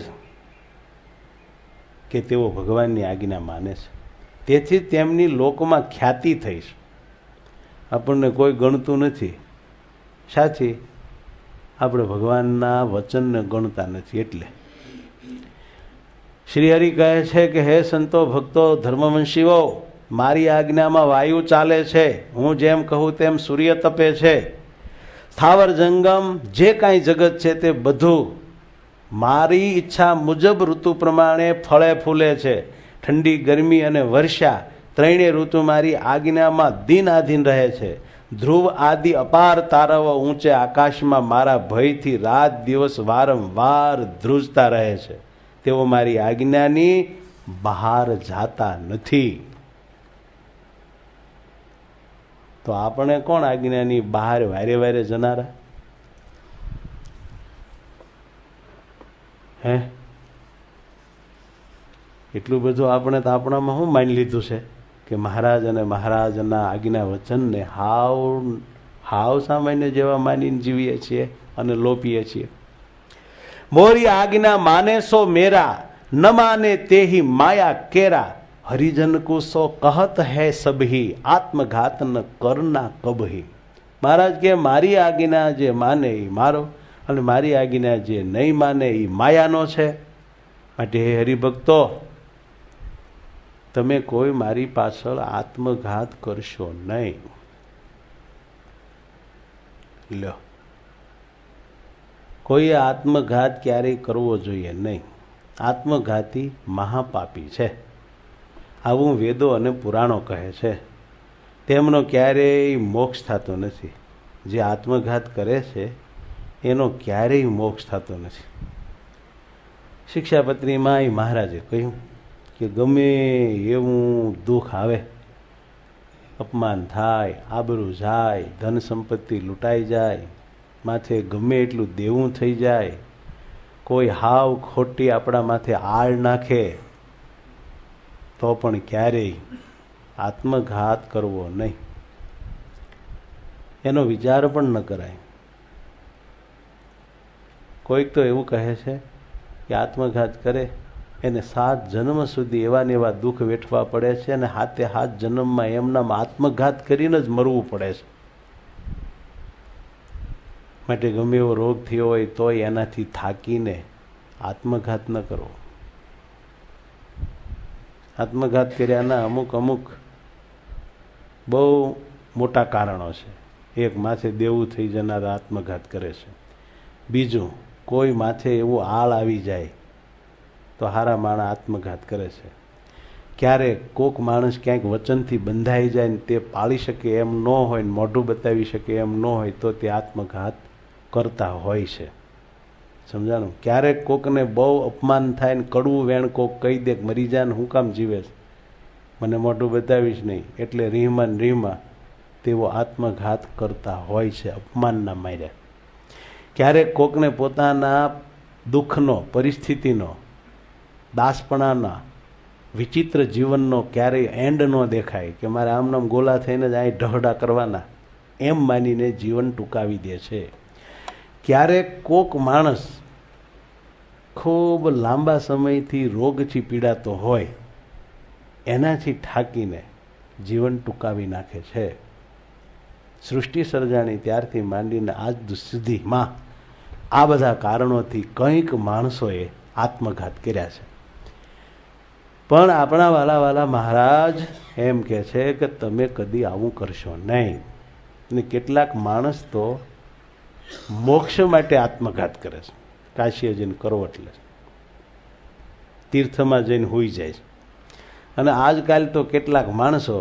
કે તેઓ ભગવાનની આજ્ઞા માને છે. તેથી તેમની લોકમાં ખ્યાતિ થઈ છે. આપણને કોઈ ગણતું નથી. સાચી આપણે ભગવાનના વચનને ગણતા નથી. એટલે શ્રી હરિ કહે છે કે હે સંતો ભક્તો ધર્મવંશીઓ, મારી આજ્ઞામાં વાયુ ચાલે છે. હું જેમ કહું તેમ સૂર્ય તપે છે. સ્થાવર જંગમ જે કાંઈ જગત છે તે બધું મારી ઈચ્છા મુજબ ઋતુ પ્રમાણે ફળે ફૂલે છે. ઠંડી, ગરમી અને વર્ષા ત્રણેય ઋતુ મારી આજ્ઞામાં દિનાધીન રહે છે. ધ્રુવ આદિ અપાર તારાઓ ઊંચે આકાશમાં મારા ભયથી રાત દિવસ વારંવાર ધ્રુજતા રહે છે. તેઓ મારી આજ્ઞાની બહાર જાતા નથી. તો આપણે કોણ આજ્ઞાની બહાર વારે વારે જનારા? હે, એટલું બધું આપણે તો આપણામાં શું માની લીધું છે કે મહારાજ અને મહારાજના આજ્ઞા વચનને હાવ સામાન્ય જેવા માનીને જીવીએ છીએ અને લોપીએ છીએ. મોરી આજ્ઞા માને સો મેરા, ન માને તેહી માયા કેરા. હરિજન કો સો કહત હૈ સબહી, આત્મઘાત ન કરના કબહી. મહારાજ કે મારી આજ્ઞા જે માને એ મારો, અને મારી આજ્ઞા જે નહીં માને એ માયાનો છે. માટે હે હરિભક્તો, તમે કોઈ મારી પાછળ આત્મઘાત કરશો નહીં. લ્યો, કોઈએ આત્મઘાત ક્યારેય કરવો જોઈએ નહીં. આત્મઘાતી મહાપાપી છે. આવું વેદો અને પુરાણો કહે છે. તેમનો ક્યારેય મોક્ષ થતો નથી. જે આત્મઘાત કરે છે એનો ક્યારેય મોક્ષ થતો નથી. શિક્ષાપત્રીમાં એ મહારાજે કહ્યું કે ગમે એવું દુઃખ આવે, અપમાન થાય, આબરૂ જાય, ધન સંપત્તિ લૂંટાઈ જાય, માથે ગમે એટલું દેવું થઈ જાય, કોઈ હાવ ખોટી આપણા માથે આળ નાખે, તો પણ ક્યારેય આત્મઘાત કરવો નહીં. એનો વિચાર પણ ન કરાય. કોઈક તો એવું કહે છે કે આત્મઘાત કરે એને 7 જન્મ સુધી એવા ને એવા દુઃખ વેઠવા પડે છે અને 7 જન્મમાં એમનામાં આત્મઘાત કરીને જ મરવું પડે છે. માટે ગમે એવો રોગ થયો હોય તોય એનાથી થાકીને આત્મઘાત ન કરવો. આત્મઘાત કર્યાના અમુક બહુ મોટા કારણો છે. એક, માથે દેવું થઈ જનારા આત્મઘાત કરે છે. બીજું, કોઈ માથે એવું આળ આવી જાય તો હારા માણા આત્મઘાત કરે છે. ક્યારેક કોક માણસ ક્યાંક વચનથી બંધાઈ જાય ને તે પાળી શકે એમ ન હોય ને મોઢું બતાવી શકે એમ ન હોય તો તે આત્મઘાત કરતા હોય છે. સમજાણું? ક્યારેક કોકને બહુ અપમાન થાય ને કડવું વેણ કોક કહી દે મરી જા ને હું કામ જીવે છે, મને મોઢું બતાવીશ નહીં, એટલે રીહમાં રીહમાં તેઓ આત્મઘાત કરતા હોય છે અપમાનના માર્યા. ક્યારેક કોકને પોતાના દુઃખનો, પરિસ્થિતિનો, દાસપણાના, વિચિત્ર જીવનનો ક્યારેય એન્ડ ન દેખાય કે મારે આમનામ ગોલા થઈને જ અહીં ઢહડા કરવાના એમ માનીને જીવન ટૂંકાવી દે છે. ક્યારેક કોક માણસ ખૂબ લાંબા સમયથી રોગથી પીડાતો હોય એનાથી ઠાકીને જીવન ટૂંકાવી નાખે છે. સૃષ્ટિ સર્જાણી ત્યારથી માંડીને આજ સુધીમાં આ બધા કારણોથી કંઈક માણસોએ આત્મઘાત કર્યા છે. પણ આપણા વાલા વાલા મહારાજ એમ કહે છે કે તમે કદી આવું કરશો નહીં. અને કેટલાક માણસ તો મોક્ષ માટે આત્મઘાત કરે છે. કાશીએ જઈને કરવટ લે, તીર્થમાં જઈને હોઈ જાય છે. અને આજકાલ તો કેટલાક માણસો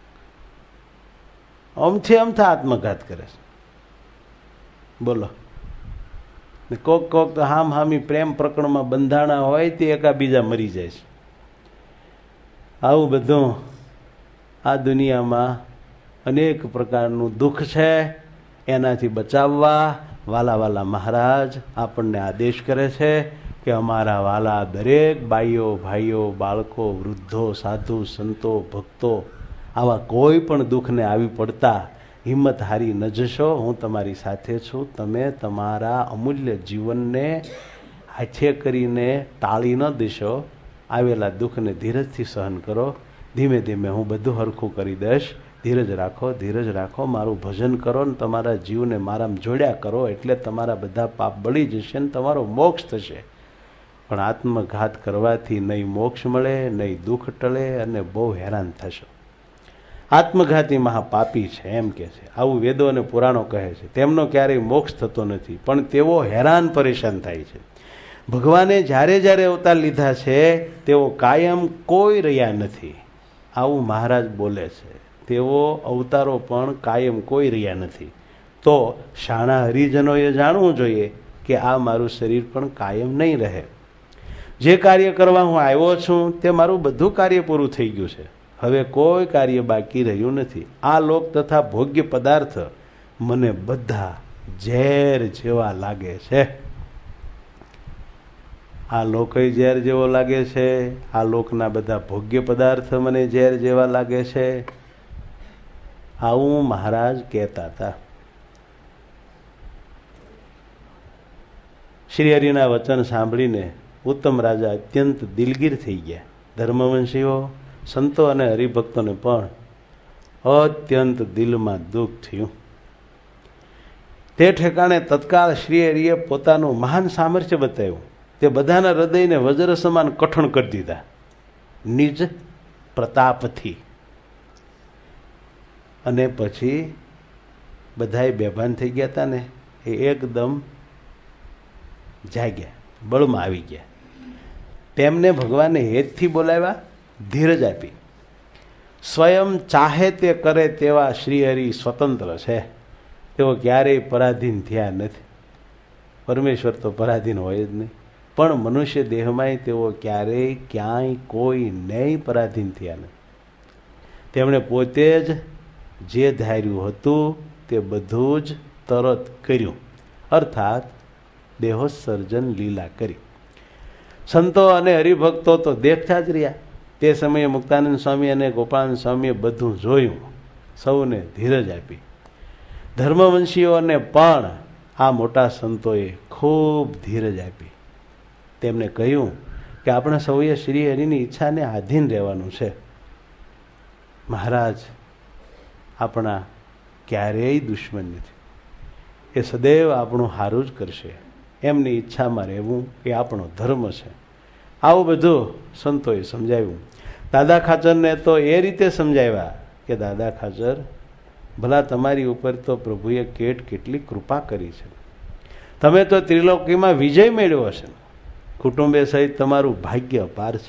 અમથી અમથા આત્મઘાત કરે છે. બોલો, કોક કોક તો હામી પ્રેમ પ્રકરણમાં બંધાણા હોય તે એકાબીજા મરી જાય છે. આવું બધું આ દુનિયામાં અનેક પ્રકારનું દુઃખ છે. એનાથી બચાવવા વાલા વાલા મહારાજ આપણને આદેશ કરે છે કે અમારા વાલા દરેક બાઈઓ, ભાઈઓ, બાળકો, વૃદ્ધો, સાધુ, સંતો, ભક્તો આવા કોઈ પણ દુઃખને આવી પડતા હિંમત હારી ન જશો. હું તમારી સાથે છું. તમે તમારા અમૂલ્ય જીવનને હાથે કરીને ટાળી ન દેશો. આવેલા દુઃખને ધીરજથી સહન કરો. ધીમે ધીમે હું બધું હરખું કરી દઈશ. ધીરજ રાખો, ધીરજ રાખો. મારું ભજન કરો ને તમારા જીવને મારામાં જોડ્યા કરો, એટલે તમારા બધા પાપ બળી જશે ને તમારો મોક્ષ થશે. પણ આત્મઘાત કરવાથી નહીં મોક્ષ મળે, નહીં દુઃખ ટળે અને બહુ હેરાન થશો. આત્મઘાતી મહાપાપી છે એમ કે છે. આવું વેદો અને પુરાણો કહે છે. તેમનો ક્યારેય મોક્ષ થતો નથી, પણ તેઓ હેરાન પરેશાન થાય છે. ભગવાને જ્યારે જ્યારે અવતાર લીધા છે તેઓ કાયમ કોઈ રહ્યા નથી. આવું મહારાજ બોલે છે. તેઓ અવતારો પણ કાયમ કોઈ રહ્યા નથી. તો શાણા હરિજનોએ જાણવું જોઈએ કે આ મારું શરીર પણ કાયમ નહીં રહે. જે કાર્ય કરવા હું આવ્યો છું તે મારું બધું કાર્ય પૂરું થઈ ગયું છે. હવે કોઈ કાર્ય બાકી રહ્યું નથી. આ લોક તથા ભોગ્ય પદાર્થ મને બધા ઝેર જેવા લાગે છે. આ લોકોય ઝેર જેવો લાગે છે. આ લોકના બધા ભોગ્ય પદાર્થ મને ઝેર જેવા લાગે છે. આવું મહારાજ કહેતા હતા. શ્રી હરિના વચન સાંભળીને ઉત્તમ રાજા અત્યંત દિલગીર થઈ ગયા. ધર્મવંશીઓ, સંતો અને હરિભક્તોને પણ અત્યંત દિલમાં દુઃખ થયું. તે ઠેકાણે તત્કાળ શ્રી હરિએ પોતાનું મહાન સામર્થ્ય બતાવ્યું. તે બધાના હૃદયને વજ્ર સમાન કઠણ કરી દીધા નિજ પ્રતાપથી. અને પછી બધાએ બેભાન થઈ ગયા હતા ને એ એકદમ જાગ્યા, બળમાં આવી ગયા. તેમને ભગવાને હેતથી બોલાવ્યા, ધીરજ આપી. સ્વયં ચાહે તે કરે તેવા શ્રીહરિ સ્વતંત્ર છે. તેઓ ક્યારેય પરાધીન થયા નથી. પરમેશ્વર તો પરાધીન હોય જ નહીં, પણ મનુષ્ય દેહમાં તેઓ ક્યારેય ક્યાંય કોઈ નહીં પરાધીન થયા નથી. તેમણે પોતે જ જે ધાર્યું હતું તે બધું જ તરત કર્યું, અર્થાત દેહોત્સર્જન લીલા કરી. સંતો અને હરિભક્તો તો દેખતા જ રહ્યા. તે સમયે મુક્તાનંદ સ્વામી અને ગોપાળાનંદ સ્વામીએ બધું જોયું. સૌને ધીરજ આપી. ધર્મવંશીઓને પણ આ મોટા સંતોએ ખૂબ ધીરજ આપી. તેમણે કહ્યું કે આપણે સૌએ શ્રી હરિની ઈચ્છાને આધીન રહેવાનું છે. મહારાજ આપણા ક્યારેય દુશ્મન નથી. એ સદૈવ આપણું સારું જ કરશે. એમની ઈચ્છામાં રહેવું એ આપણો ધર્મ છે. આવું બધું સંતોએ સમજાવ્યું. દાદા ખાચરને તો એ રીતે સમજાવ્યા કે દાદા ખાચર, ભલા તમારી ઉપર તો પ્રભુએ કેટલી કૃપા કરી છે. તમે તો ત્રિલોકીમાં વિજય મેળવ્યો છે. કુટુંબે સહિત તમારું ભાગ્ય અપાર છે.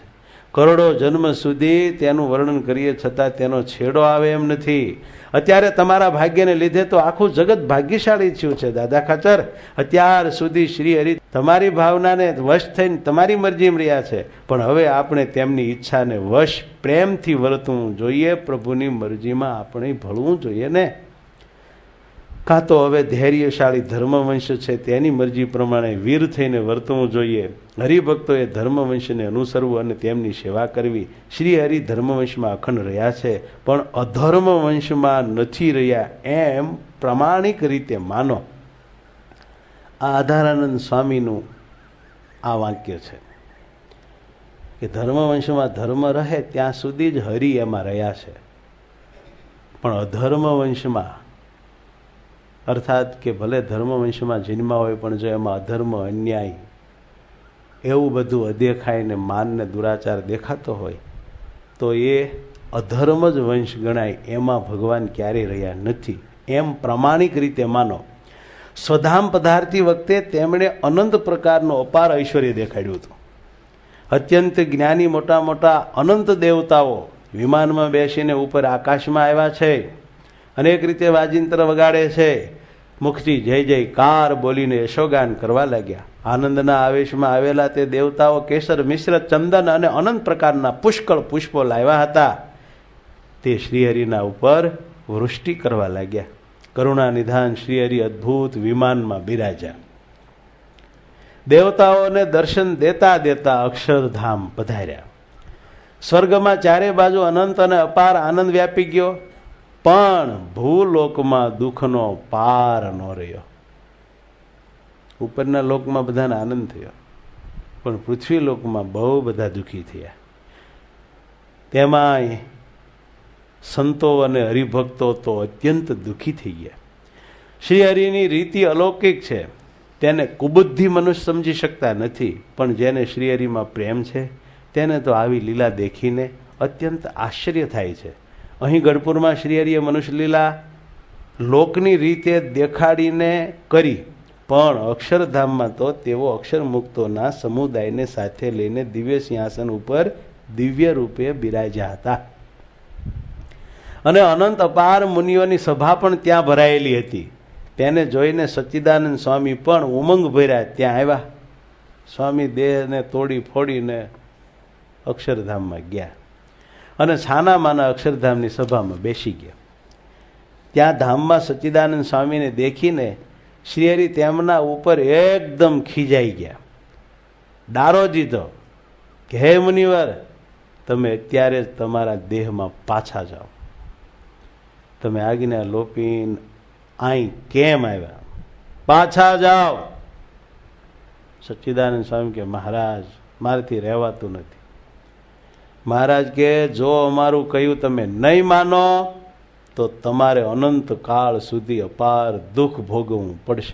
કરોડો જન્મ સુધી તેનું વર્ણન કરીએ છતાં તેનો છેડો આવે એમ નથી. અત્યારે તમારા ભાગ્યને લીધે તો આખું જગત ભાગ્યશાળી થયું છે દાદા ખાચર. અત્યાર સુધી શ્રી હરિ તમારી ભાવનાને વશ થઈને તમારી મરજીમાં રહ્યા છે, પણ હવે આપણે તેમની ઈચ્છાને વશ પ્રેમથી વર્તવું જોઈએ. પ્રભુની મરજીમાં આપણે ભળવું જોઈએ ને. કાં તો હવે ધૈર્યશાળી ધર્મવંશ છે તેની મરજી પ્રમાણે વીર થઈને વર્તવું જોઈએ. હરિભક્તોએ ધર્મવંશને અનુસરવું અને તેમની સેવા કરવી. શ્રી હરિ ધર્મવંશમાં અખંડ રહ્યા છે, પણ અધર્મ વંશમાં નથી રહ્યા એમ પ્રામાણિક રીતે માનો. આ આધારાનંદ સ્વામીનું આ વાક્ય છે કે ધર્મવંશમાં ધર્મ રહે ત્યાં સુધી જ હરિ એમાં રહ્યા છે, પણ અધર્મ વંશમાં અર્થાત કે ભલે ધર્મવંશમાં જન્મા હોય પણ જો એમાં અધર્મ અન્યાય એવું બધું અદેખાય ને માન ને દુરાચાર દેખાતો હોય તો એ અધર્મ જ વંશ ગણાય. એમાં ભગવાન ક્યારેય રહ્યા નથી એમ પ્રામાણિક રીતે માનો. સ્વધામ પધારતી વખતે તેમણે અનંત પ્રકારનો અપાર ઐશ્વર્ય દેખાડ્યું હતું. અત્યંત જ્ઞાની મોટા મોટા અનંત દેવતાઓ વિમાનમાં બેસીને ઉપર આકાશમાં આવ્યા છે, અનેક રીતે વાજિંત્ર વગાડે છે, મુખથી જય જયકાર બોલીને યશોગાન કરવા લાગ્યા. આનંદના આવેશમાં આવેલા તે દેવતાઓ કેસર મિશ્ર ચંદન અને અનંત પ્રકારના પુષ્કળ પુષ્પો લાવ્યા હતા. તે શ્રીહરિના ઉપર વૃષ્ટિ કરવા લાગ્યા. કરુણા નિધાન શ્રીહરિ અદ્ભુત વિમાનમાં બિરાજ્યા. દેવતાઓને દર્શન દેતા દેતા અક્ષરધામ પધાર્યા. સ્વર્ગમાં ચારે બાજુ અનંત અને અપાર આનંદ વ્યાપી ગયો, પણ ભૂલોકમાં દુઃખનો પાર ન રહ્યો. ઉપરના લોકમાં બધાને આનંદ થયો, પણ પૃથ્વી લોકમાં બહુ બધા દુઃખી થયા. તેમાંય સંતો અને હરિભક્તો તો અત્યંત દુઃખી થઈ ગયા. શ્રી હરિની રીતિ અલૌકિક છે, તેને કુબુદ્ધિ મનુષ્ય સમજી શકતા નથી, પણ જેને શ્રી હરિમાં પ્રેમ છે તેને તો આવી લીલા દેખીને અત્યંત આશ્ચર્ય થાય છે. અહીં ગઢપુરમાં શ્રીહરિએ મનુષ્ય લીલા લોકની રીતે દેખાડીને કરી, પણ અક્ષરધામમાં તો તેઓ અક્ષર મુક્તોના સમુદાયને સાથે લઈને દિવ્ય સિંહાસન ઉપર દિવ્ય રૂપે બિરાજ્યા હતા. અને અનંત અપાર મુનિઓની સભા પણ ત્યાં ભરાયેલી હતી. તેને જોઈને સચ્ચિદાનંદ સ્વામી પણ ઉમંગ ભર્યા ત્યાં આવ્યા. સ્વામી દેહને તોડી ફોડીને અક્ષરધામમાં ગયા અને છાનામાના અક્ષરધામની સભામાં બેસી ગયા. ત્યાં ધામમાં સચ્ચિદાનંદ સ્વામીને દેખીને શ્રીહરિ તેમના ઉપર એકદમ ખીજાઈ ગયા. ડારો દીધો કે હે મુનિવર, તમે અત્યારે જ તમારા દેહમાં પાછા જાઓ. તમે આજ્ઞા લોપીને અહીં કેમ આવ્યા? પાછા જાઓ. સચ્ચિદાનંદ સ્વામી કે મહારાજ મારાથી રહેવાતું નથી. મહારાજ કે જો અમારું કહ્યું તમે નહીં માનો તો તમારે અનંત કાળ સુધી અપાર દુઃખ ભોગવવું પડશે.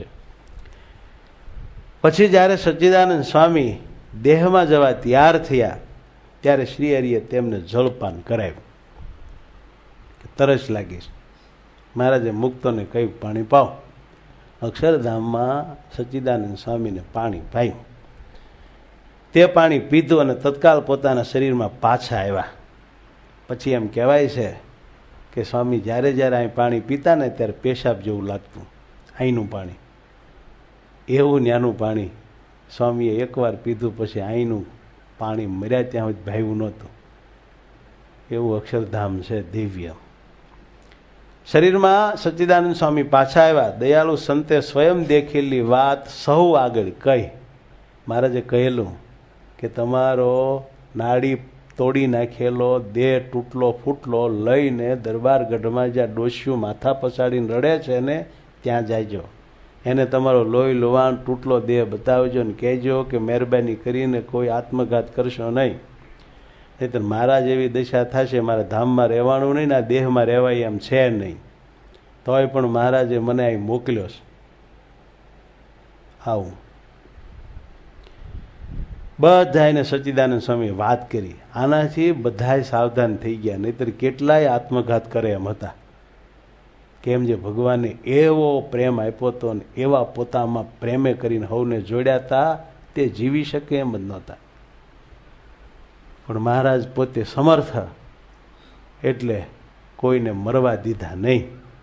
પછી જ્યારે સચ્ચિદાનંદ સ્વામી દેહમાં જવા તૈયાર થયા ત્યારે શ્રીહરિએ તેમને જળપાન કરાવ્યું. તરસ લાગી. મહારાજે મુક્તોને કહ્યું પાણી પાવ. અક્ષરધામમાં સચ્ચિદાનંદ સ્વામીને પાણી પાયું. તે પાણી પીધું અને તત્કાલ પોતાના શરીરમાં પાછા આવ્યા. પછી એમ કહેવાય છે કે સ્વામી જ્યારે જ્યારે અહીં પાણી પીતા ને ત્યારે પેશાબ જેવું લાગતું. અહીંનું પાણી એવું ન્યાનું પાણી સ્વામીએ એકવાર પીધું, પછી અહીંનું પાણી મર્યા ત્યાં સુધી ભાવ્યું નહોતું. એવું અક્ષરધામ છે દિવ્ય. શરીરમાં સચ્ચિદાનંદ સ્વામી પાછા આવ્યા. દયાળુ સંતે સ્વયં દેખેલી વાત સહુ આગળ કહી. મહારાજે કહેલું કે તમારો નાડી તોડી નાખેલો દેહ તૂટલો ફૂટલો લઈને દરબારગઢમાં જ્યાં ડોસ્યું માથા પછાડીને રડે છે ને ત્યાં જાયજો. એને તમારો લોહી લોવાણ તૂટલો દેહ બતાવજો ને કહેજો કે મહેરબાની કરીને કોઈ આત્મઘાત કરશો નહીં, નહીં મારા જેવી દશા થશે. મારા ધામમાં રહેવાનું નહીં ને આ દેહમાં રહેવાય એમ છે નહીં. તોય પણ મહારાજે મને અહીં મોકલ્યો છે. આવું બધાને સચ્ચિદાનંદ સ્વામી વાત કરી. આનાથી બધાય સાવધાન થઈ ગયા, નહીતર કેટલાય આત્મઘાત કરે એમ હતા. કેમ જે ભગવાને એવો પ્રેમ આપ્યો હતો ને એવા પોતામાં પ્રેમે કરીને હવને જોડ્યા હતા, તે જીવી શકે એમ જ નહોતા. પણ મહારાજ પોતે સમર્થ એટલે કોઈને મરવા દીધા નહીં.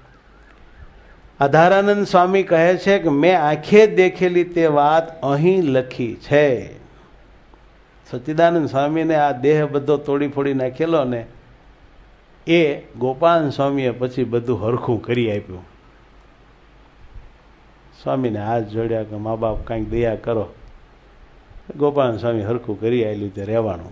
આધારાનંદ સ્વામી કહે છે કે મેં આંખે દેખેલી તે વાત અહીં લખી છે. સચ્ચિદાનંદ સ્વામીને આ દેહ બધો તોડી ફોડી નાખેલો ને એ ગોપાલ સ્વામીએ પછી બધું હરખું કરી આપ્યું. સ્વામીને હાથ જોડ્યા કે મા બાપ કાંઈક દયા કરો. ગોપાલ સ્વામી હરખું કરી આવેલું તે રહેવાનું.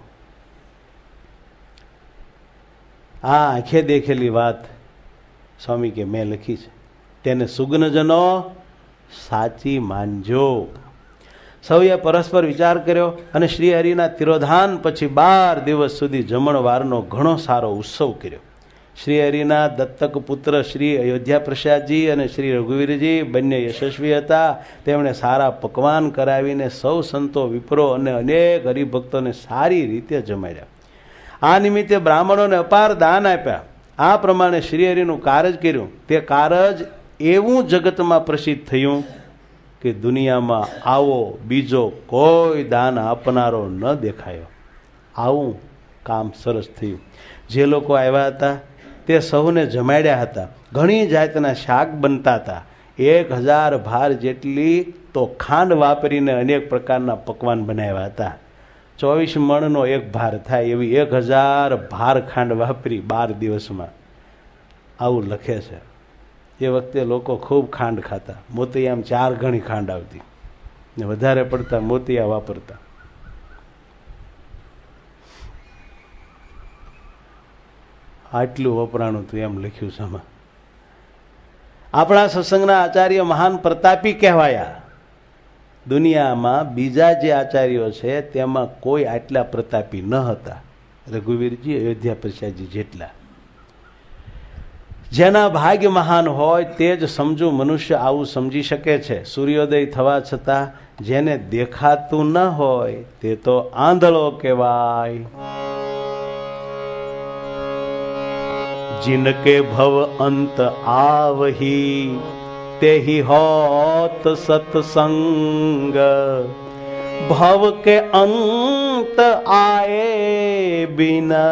આ આંખે દેખેલી વાત સ્વામી કે મેં લખી છે, તેને સુગ્નજનો સાચી માનજો. સૌએ પરસ્પર વિચાર કર્યો અને શ્રી હરિના તિરોધાન પછી 12 દિવસ સુધી જમણવારનો ઘણો સારો ઉત્સવ કર્યો. શ્રી હરિના દત્તક પુત્ર શ્રી અયોધ્યા પ્રસાદજી અને શ્રી રઘુવીરજી બંને યશસ્વી હતા. તેમણે સારા પકવાન કરાવીને સૌ સંતો, વિપ્રો અને અનેક હરિભક્તોને સારી રીતે જમાડ્યા. આ નિમિત્તે બ્રાહ્મણોને અપાર દાન આપ્યા. આ પ્રમાણે શ્રીહરિનું કારજ કર્યું. તે કારજ એવું જગતમાં પ્રસિદ્ધ થયું કે દુનિયામાં આવો બીજો કોઈ દાન આપનારો ન દેખાયો. આવું કામ સરસ થયું. જે લોકો આવ્યા હતા તે સૌને જમાડ્યા હતા. ઘણી જાતના શાક બનતા હતા. 1000 ભાર જેટલી તો ખાંડ વાપરીને અનેક પ્રકારના પકવાન બનાવ્યા હતા. 24 મણનો એક ભાર થાય એવી 1000 ભાર ખાંડ વાપરી 12 દિવસમાં. આવું લખે છે. એ વખતે લોકો ખૂબ ખાંડ ખાતા. મોતિયામાં 4 ગણી ખાંડ આવતી ને વધારે પડતા મોતિયા વાપરતા. આટલું વપરાણું હતું એમ લખ્યું છે. આપણા સત્સંગના આચાર્ય મહાન પ્રતાપી કહેવાયા. દુનિયામાં બીજા જે આચાર્યો છે તેમાં કોઈ આટલા પ્રતાપી ન હતા. રઘુવીરજી, અયોધ્યા પ્રસાદજી જેટલા. જેના ભાગ્ય મહાન હોય તે જ સમજુ મનુષ્ય આવું સમજી શકે છે. સૂર્યોદય થવા છતાં જેને દેખાતું ન હોય તે તો આંધળો કહેવાય. जिनके भव अंत आवही तेहि होत सत्संग भव के अंत आए बिना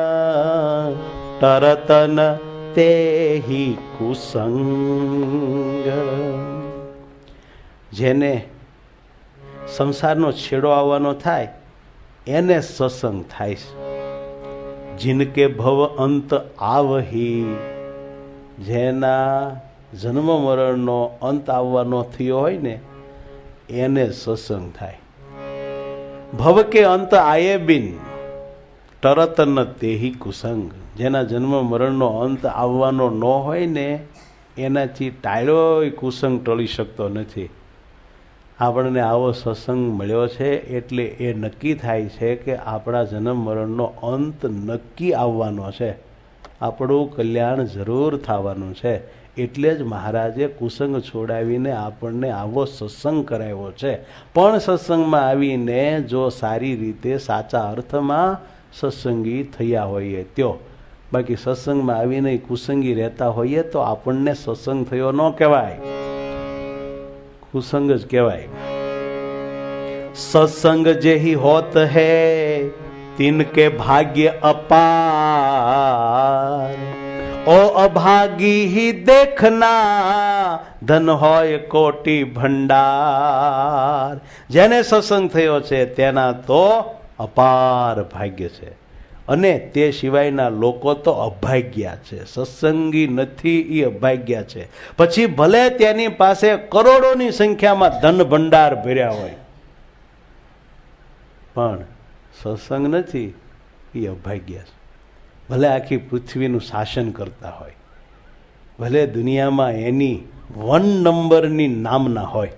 तरतन तेहि कुसंग. જેને સંસારનો છેડો આવવાનો થાય એને સત્સંગ થાય છે. जिनके भव अंत आवही, જેના જન્મ મરણનો અંત આવવાનો થયો હોય ને એને સત્સંગ થાય. ભવ કે અંત આયે બિન તરત ન તેહી કુસંગ. જેના જન્મ મરણનો અંત આવવાનો ન હોય ને એનાથી ટાળ્યોય કુસંગ ટળી શકતો નથી. આપણને આવો સત્સંગ મળ્યો છે એટલે એ નક્કી થાય છે કે આપણા જન્મ મરણનો અંત નક્કી આવવાનો છે. આપણું કલ્યાણ જરૂર થવાનું છે. એટલે જ મહારાજે કુસંગ છોડાવીને આપણને આવો સત્સંગ કરાવ્યો છે. પણ સત્સંગમાં આવીને જો સારી રીતે સાચા અર્થમાં સત્સંગી થયા હોઈએ ત્યો. બાકી સત્સંગમાં આવીને કુસંગી રહેતા હોઈએ તો આપણને સત્સંગ થયો ન કહેવાય, कुसंग कहवाय. सत्संग जेहि होत है तिनके भाग्य अपार, ओ अभागी ही देखना धन होय कोटि भंडार. जेने सत्संग थयो छे तेना तो अपार भाग्य छे અને તે સિવાયના લોકો તો અભાગ્યા છે. સત્સંગી નથી એ અભાગ્યા છે. પછી ભલે તેની પાસે કરોડોની સંખ્યામાં ધન ભંડાર ભર્યા હોય પણ સત્સંગ નથી એ અભાગ્યા છે. ભલે આખી પૃથ્વીનું શાસન કરતા હોય, ભલે દુનિયામાં એની 1 નંબરની નામના હોય,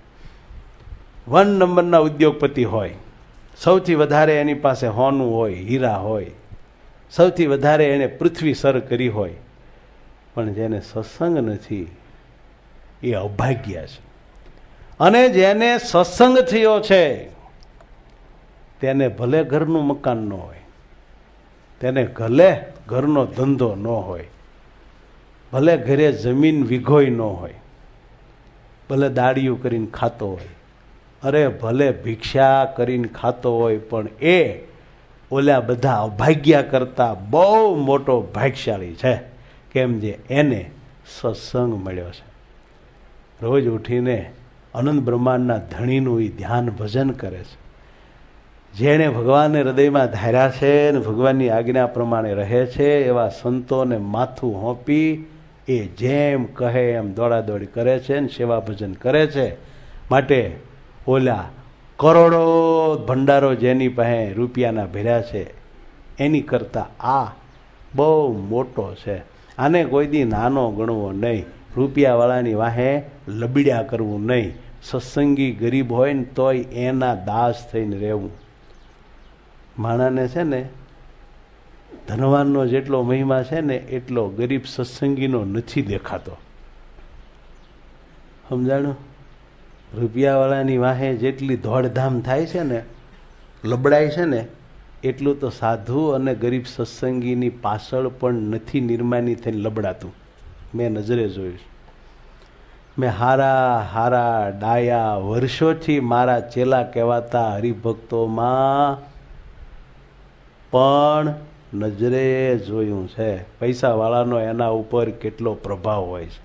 1 નંબરના ઉદ્યોગપતિ હોય, સૌથી વધારે એની પાસે હોનું હોય, હીરા હોય, સૌથી વધારે એને પૃથ્વી સર કરી હોય, પણ જેને સત્સંગ નથી એ અભાગ્ય છે. અને જેને સત્સંગ થયો છે તેને ભલે ઘરનું મકાન ન હોય, તેને ભલે ઘરનો ધંધો ન હોય, ભલે ઘરે જમીન વીઘોય ન હોય, ભલે દાડિયું કરીને ખાતો હોય, અરે ભલે ભિક્ષા કરીને ખાતો હોય, પણ એ ઓલા બધા અભાગ્યા કરતા બહુ મોટો ભાગ્યશાળી છે. કેમ જે એને સત્સંગ મળ્યો છે. રોજ ઉઠીને અનંત બ્રહ્માંડના ધણીનું એ ધ્યાન ભજન કરે છે. જેણે ભગવાનને હૃદયમાં ધાર્યા છે અને ભગવાનની આજ્ઞા પ્રમાણે રહે છે એવા સંતોને માથું હોંપી એ જેમ કહે એમ દોડાદોડી કરે છે ને સેવા ભજન કરે છે. માટે ઓલા કરોડો ભંડારો જેની પાસે રૂપિયાના ભર્યા છે એની કરતાં આ બહુ મોટો છે. આને કોઈ દી નાનો ગણવો નહીં. રૂપિયાવાળાની વાહે લબડ્યા કરવું નહીં. સત્સંગી ગરીબ હોય ને તોય એના દાસ થઈને રહેવું. માણાને છે ને ધનવાનનો જેટલો મહિમા છે ને એટલો ગરીબ સત્સંગીનો નથી દેખાતો. સમજાણું? રૂપિયાવાળાની વાહે જેટલી દોડધામ થાય છે ને, લબડાય છે ને, એટલું તો સાધુ અને ગરીબ સત્સંગીની પાછળ પણ નથી નિર્માની થઈને લબડાતું. મેં નજરે જોયું. મેં હારા ડાયા વર્ષોથી મારા ચેલા કહેવાતા હરિભક્તોમાં પણ નજરે જોયું છે. પૈસાવાળાનો એના ઉપર કેટલો પ્રભાવ હોય છે.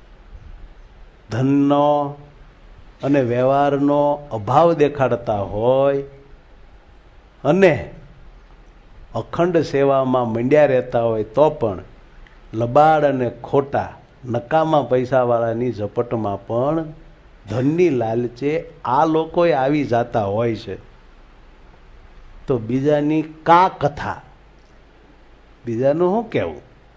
ધનનો અને વ્યવહારનો અભાવ દેખાડતા હોય અને અખંડ સેવામાં મંડ્યા રહેતા હોય તો પણ લબાડ અને ખોટા નકામા પૈસાવાળાની ઝપટમાં પણ ધનની લાલચે આ લોકોએ આવી જતા હોય છે. તો બીજાની કા કથા, બીજાનું શું કહેવું?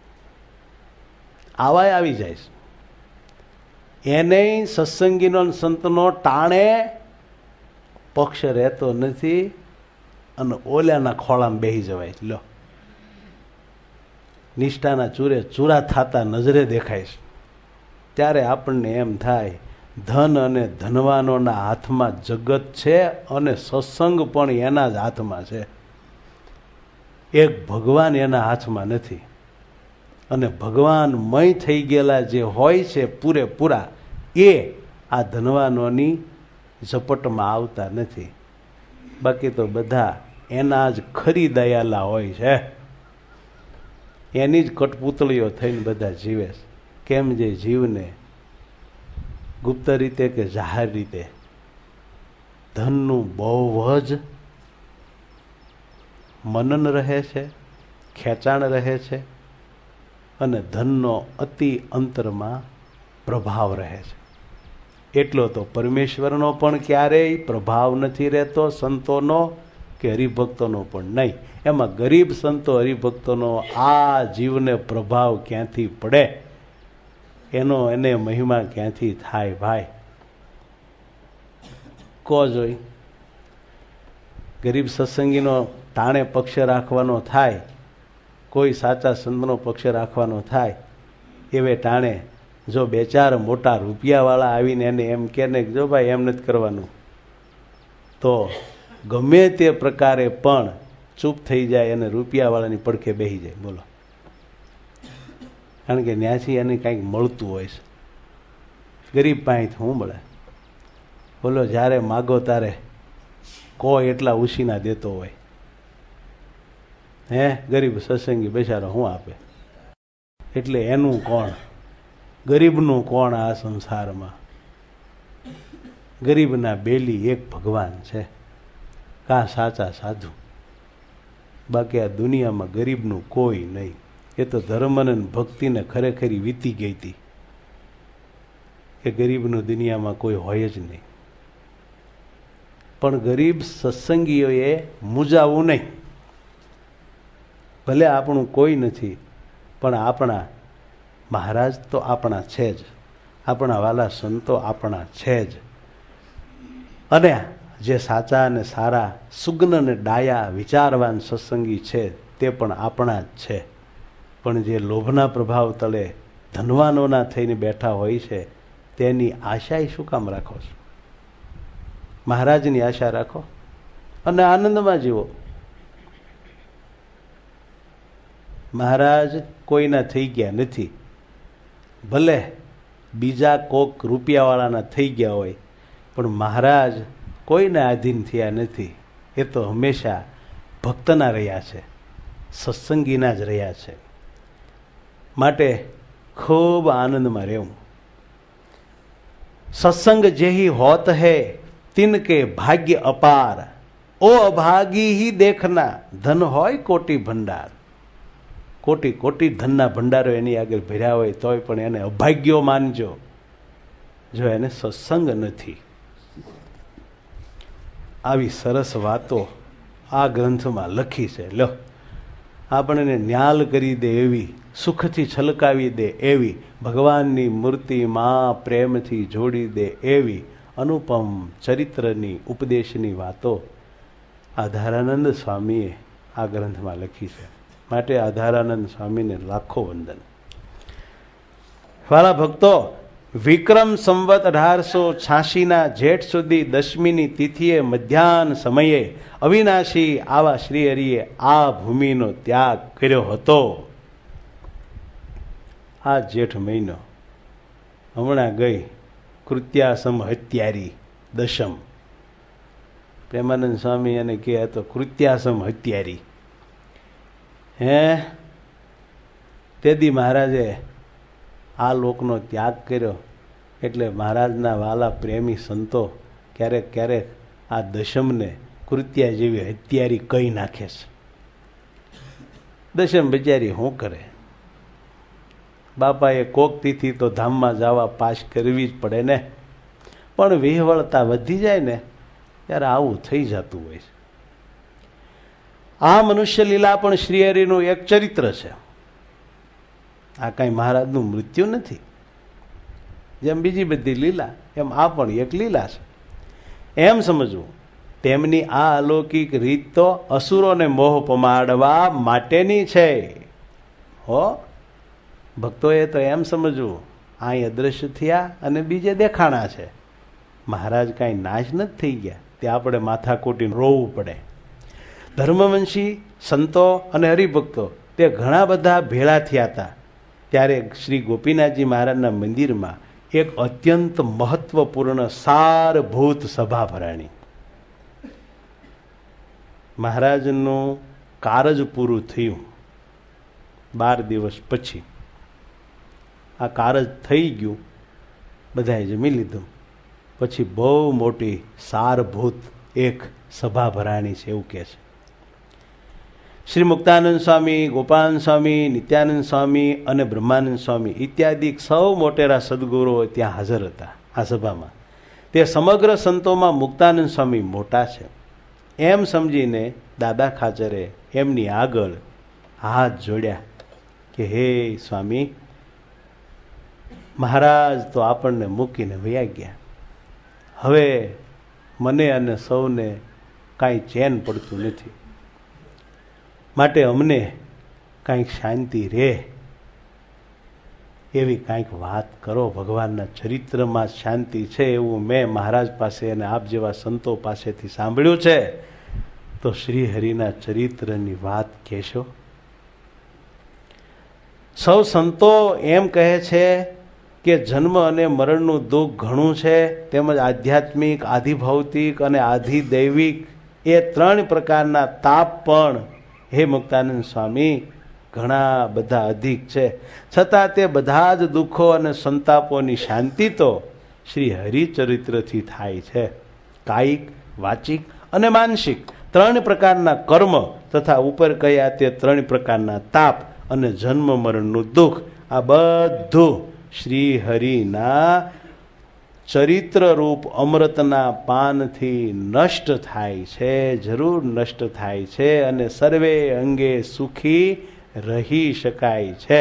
આવાય આવી જાય છે. એને સત્સંગીનો સંતનો ટાણે પક્ષ રહેતો નથી અને ઓલાના ખોળામાં બેસી જવાય. લો, નિષ્ઠાના ચૂરે ચૂરા થતા નજરે દેખાય છે. ત્યારે આપણને એમ થાય ધન અને ધનવાનોના હાથમાં જગત છે અને સત્સંગ પણ એના જ હાથમાં છે. એક ભગવાન એના હાથમાં નથી. અને ભગવાન મય થઈ ગયેલા જે હોય છે પૂરેપૂરા એ આ ધનવાનોની ઝપટમાં આવતા નથી. બાકી તો બધા એના જ ખરી દયાલા હોય છે. એની જ કઠપૂતળીઓ થઈને બધા જીવે છે. કેમ જે જીવને ગુપ્ત રીતે કે જાહેર રીતે ધનનું બહુ જ મનન રહે છે, ખેંચાણ રહે છે અને ધનનો અતિ અંતરમાં પ્રભાવ રહે છે. એટલો તો પરમેશ્વરનો પણ ક્યારેય પ્રભાવ નથી રહેતો, સંતોનો કે હરિભક્તોનો પણ નહીં. એમાં ગરીબ સંતો હરિભક્તોનો આ જીવને પ્રભાવ ક્યાંથી પડે, એને મહિમા ક્યાંથી થાય ભાઈ? કો જોઈ. ગરીબ સત્સંગીનો ટાણે પક્ષ રાખવાનો થાય, કોઈ સાચા સંતનો પક્ષ રાખવાનો થાય, એવે ટાણે જો બે ચાર મોટા રૂપિયાવાળા આવીને એને એમ કહે ને જો ભાઈ એમ નથી કરવાનું, તો ગમે તે પ્રકારે પણ ચૂપ થઈ જાય અને રૂપિયાવાળાની પડખે બેસી જાય. બોલો, કારણ કે ત્યાંથી એને કંઈક મળતું હોય છે. ગરીબ પાસેથી શું મળે? બોલો, જ્યારે માગો ત્યારે કોઈ એટલા ઉછીના દેતો હોય. ગરીબ સત્સંગી બેચારો શું આપે? એટલે એનું કોણ, ગરીબનું કોણ આ સંસારમાં? ગરીબના બેલી એક ભગવાન છે, કા સાચા સાધુ. બાકી આ દુનિયામાં ગરીબનું કોઈ નહીં. એ તો ધર્મ અને ભક્તિને ખરેખરી વીતી ગઈ હતી કે ગરીબનું દુનિયામાં કોઈ હોય જ નહીં. પણ ગરીબ સત્સંગીઓએ મૂંઝાવું નહીં. ભલે આપણું કોઈ નથી, પણ આપણા મહારાજ તો આપણા છે જ, આપણા વાલા સંતો આપણા છે જ. અને જે સાચા અને સારા સુગ્ન અને ડાયા વિચારવાન સત્સંગી છે તે પણ આપણા જ છે. પણ જે લોભના પ્રભાવ તળે ધનવાનોના થઈને બેઠા હોય છે તેની આશા શું કામ રાખો છો? મહારાજની આશા રાખો અને આનંદમાં જીવો. મહારાજ કોઈના થઈ ગયા નથી. ભલે બીજા કોક રૂપિયાવાળાના થઈ ગયા હોય, પણ મહારાજ કોઈને આધીન થયા નથી. એ તો હંમેશા ભક્તના રહ્યા છે, સત્સંગીના જ રહ્યા છે. માટે ખૂબ આનંદમાં રહેવું. સત્સંગ જેહી હોત હૈ તિનકે ભાગ્ય અપાર, ઓ અભાગી હી દેખના ધન હોય કોટી ભંડાર. કોટી કોટી ધનના ભંડારો એની આગળ ભર્યા હોય તોય પણ એને અભાગ્યો માનજો જો એને સત્સંગ નથી. આવી સરસ વાતો આ ગ્રંથમાં લખી છે. લો, આપણને ન્યાલ કરી દે એવી, સુખથી છલકાવી દે એવી, ભગવાનની મૂર્તિમાં પ્રેમથી જોડી દે એવી અનુપમ ચરિત્રની ઉપદેશની વાતો આધારાનંદ સ્વામીએ આ ગ્રંથમાં લખી છે. માટે આધારાનંદ સ્વામીને લાખો વંદન. વાલા ભક્તો, વિક્રમ સંવત 1886 જેઠ સુધી 10મીની તિથિએ મધ્યાહન સમયે અવિનાશી આવા શ્રી હરિએ આ ભૂમિનો ત્યાગ કર્યો હતો. આ જેઠ મહિનો હમણાં ગઈ કૃત્યાસમ હત્યારી દશમ. પ્રેમાનંદ સ્વામી એને કહે તો કૃત્યાસમ હત્યારી. તેદી મહારાજે આ લોકનો ત્યાગ કર્યો. એટલે મહારાજના વાલા પ્રેમી સંતો ક્યારેક ક્યારેક આ દશમને કૃત્યા જેવી હત્યારી કહી નાખે છે. દશમ બિચારી શું કરે? બાપાએ કોક તિથિ તો ધામમાં જવા પાસ કરવી જ પડે ને. પણ વિહવળતા વધી જાય ને ત્યારે આવું થઈ જતું હોય છે. આ મનુષ્ય લીલા પણ શ્રીહરિનું એક ચરિત્ર છે. આ કઈ મહારાજનું મૃત્યુ નથી. જેમ બીજી બધી લીલા એમ આ પણ એક લીલા છે એમ સમજવું. તેમની આ અલૌકિક રીત તો અસુરોને મોહ પમાડવા માટેની છે. હો, ભક્તોએ તો એમ સમજવું અહીં અદ્રશ્ય થયા અને બીજે દેખાણા છે. મહારાજ કાંઈ નાશ નથી થઈ ગયા તે આપણે માથાકૂટી રોવું પડે. ધર્મવંશી સંતો અને હરિભક્તો તે ઘણા બધા ભેળા થયા હતા. ત્યારે શ્રી ગોપીનાથજી મહારાજના મંદિરમાં એક અત્યંત મહત્વપૂર્ણ સારભૂત સભા ભરાણી. મહારાજનું કારજ પૂરું થયું 12 દિવસ પછી. આ કારજ થઈ ગયું, બધાએ જમી લીધું પછી બહુ મોટી સારભૂત એક સભા ભરાણી છે એવું કહે છે. શ્રી મુક્તાનંદ સ્વામી, ગોપાલ સ્વામી, નિત્યાનંદ સ્વામી અને બ્રહ્માનંદ સ્વામી ઇત્યાદિ સૌ મોટેરા સદગુરુઓ ત્યાં હાજર હતા આ સભામાં. તે સમગ્ર સંતોમાં મુક્તાનંદ સ્વામી મોટા છે એમ સમજીને દાદા ખાચરે એમની આગળ હાથ જોડ્યા કે હે સ્વામી, મહારાજ તો આપણને મૂકીને વયા ગયા. હવે મને અને સૌને કાંઈ ચેન પડતું નથી. માટે અમને કાંઈક શાંતિ રહે એવી કાંઈક વાત કરો. ભગવાનના ચરિત્રમાં શાંતિ છે એવું મેં મહારાજ પાસે અને આપ જેવા સંતો પાસેથી સાંભળ્યું છે. તો શ્રી હરિના ચરિત્રની વાત કહેશો? સૌ સંતો એમ કહે છે કે જન્મ અને મરણનું દુઃખ ઘણું છે, તેમજ આધ્યાત્મિક, આધિભૌતિક અને આધિદૈવિક એ 3 પ્રકારના તાપ પણ હે મુક્તાનંદ સ્વામી ઘણા બધા અધિક છે. છતાં તે બધા જ દુઃખો અને સંતાપોની શાંતિ તો શ્રી હરિચરિત્રથી થાય છે. કાયિક, વાચિક અને માનસિક 3 પ્રકારના કર્મ તથા ઉપર કયા તે 3 પ્રકારના તાપ અને જન્મ મરણનું દુઃખ આ બધું શ્રી હરિના ચરિત્ર રૂપ અમૃતના પાનથી નષ્ટ થાય છે, જરૂર નષ્ટ થાય છે અને સર્વે અંગે સુખી રહી શકાય છે.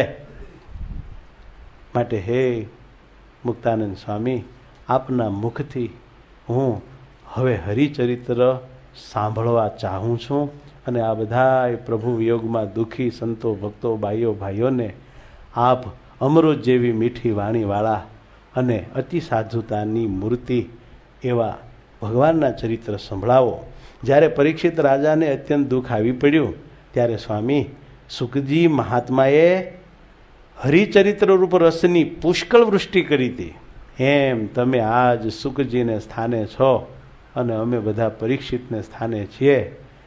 માટે હે મુક્તાનંદ સ્વામી, આપના મુખથી હું હવે હરિચરિત્ર સાંભળવા ચાહું છું અને આ બધા પ્રભુ વિયોગમાં દુઃખી સંતો, ભક્તો, ભાઈઓને આપ અમૃત જેવી મીઠી વાણીવાળા અને અતિ સાધુતાની મૂર્તિ એવા ભગવાનના ચરિત્ર સંભળાવો. જ્યારે પરીક્ષિત રાજાને અત્યંત દુઃખ આવી પડ્યું ત્યારે સ્વામી સુખજી મહાત્માએ હરિચરિત્ર રૂપ રસની પુષ્કળ વૃષ્ટિ કરી હતી. એમ તમે આજ સુખજીને સ્થાને છો અને અમે બધા પરીક્ષિતને સ્થાને છીએ.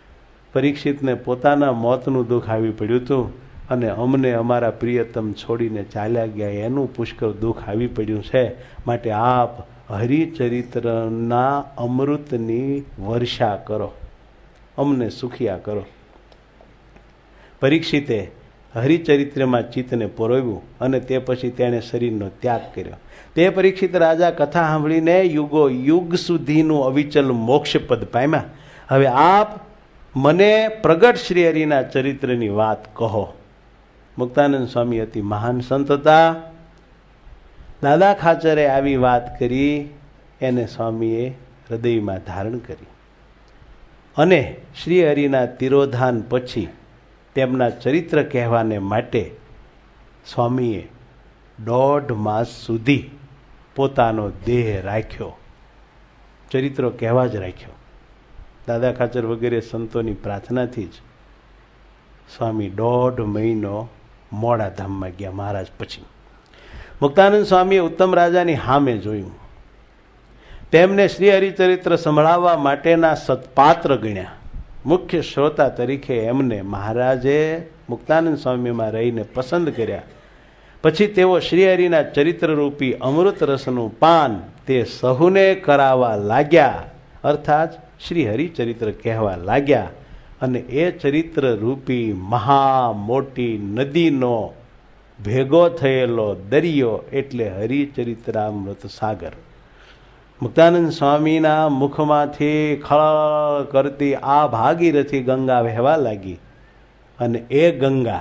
પરીક્ષિતને પોતાના મોતનું દુઃખ આવી પડ્યું હતું અને અમને અમારા પ્રિયતમ છોડીને ચાલ્યા ગયા એનું પુષ્કળ દુઃખ આવી પડ્યું છે. માટે આપ હરિચરિત્રના અમૃતની વર્ષા કરો, અમને સુખિયા કરો. પરીક્ષિતે હરિચરિત્રમાં ચિત્તને પરોવ્યું અને તે પછી તેણે શરીરનો ત્યાગ કર્યો. તે પરીક્ષિત રાજા કથા સાંભળીને યુગો યુગ સુધીનું અવિચલ મોક્ષપદ પામ્યા. હવે આપ મને પ્રગટ શ્રી હરિના ચરિત્રની વાત કહો. મુક્તાનંદ સ્વામી અતિ મહાન સંત હતા. દાદા ખાચરે આવી વાત કરી, એને સ્વામીએ હૃદયમાં ધારણ કરી અને શ્રી હરિના તિરોધાન પછી તેમના ચરિત્ર કહેવાને માટે સ્વામીએ 1.5 માસ સુધી પોતાનો દેહ રાખ્યો, ચરિત્રો કહેવા જ રાખ્યો. દાદા ખાચર વગેરે સંતોની પ્રાર્થનાથી જ સ્વામી 1.5 મહિનો મોડા ધામમાં ગયા મહારાજ પછી. મુક્તાનંદ સ્વામીએ ઉત્તમ રાજાની સામે જોયું. તેમને શ્રી હરિચરિત્ર સંભળાવવા માટેના સત્પાત્ર ગણ્યા. મુખ્ય શ્રોતા તરીકે એમને મહારાજે મુક્તાનંદ સ્વામીમાં રહીને પસંદ કર્યા. પછી તેઓ શ્રી હરિના ચરિત્રરૂપી અમૃત રસનું પાન તે સહુને કરાવવા લાગ્યા, અર્થાત શ્રી હરિચરિત્ર કહેવા લાગ્યા. અને એ ચરિત્ર રૂપી મહા મોટી નદીનો ભેગો થયેલો દરિયો એટલે હરિચરિત્રામૃત સાગર. મુક્તાનંદ સ્વામીના મુખમાંથી ખળ કરતી આ ભાગીરથી ગંગા વહેવા લાગી અને એ ગંગા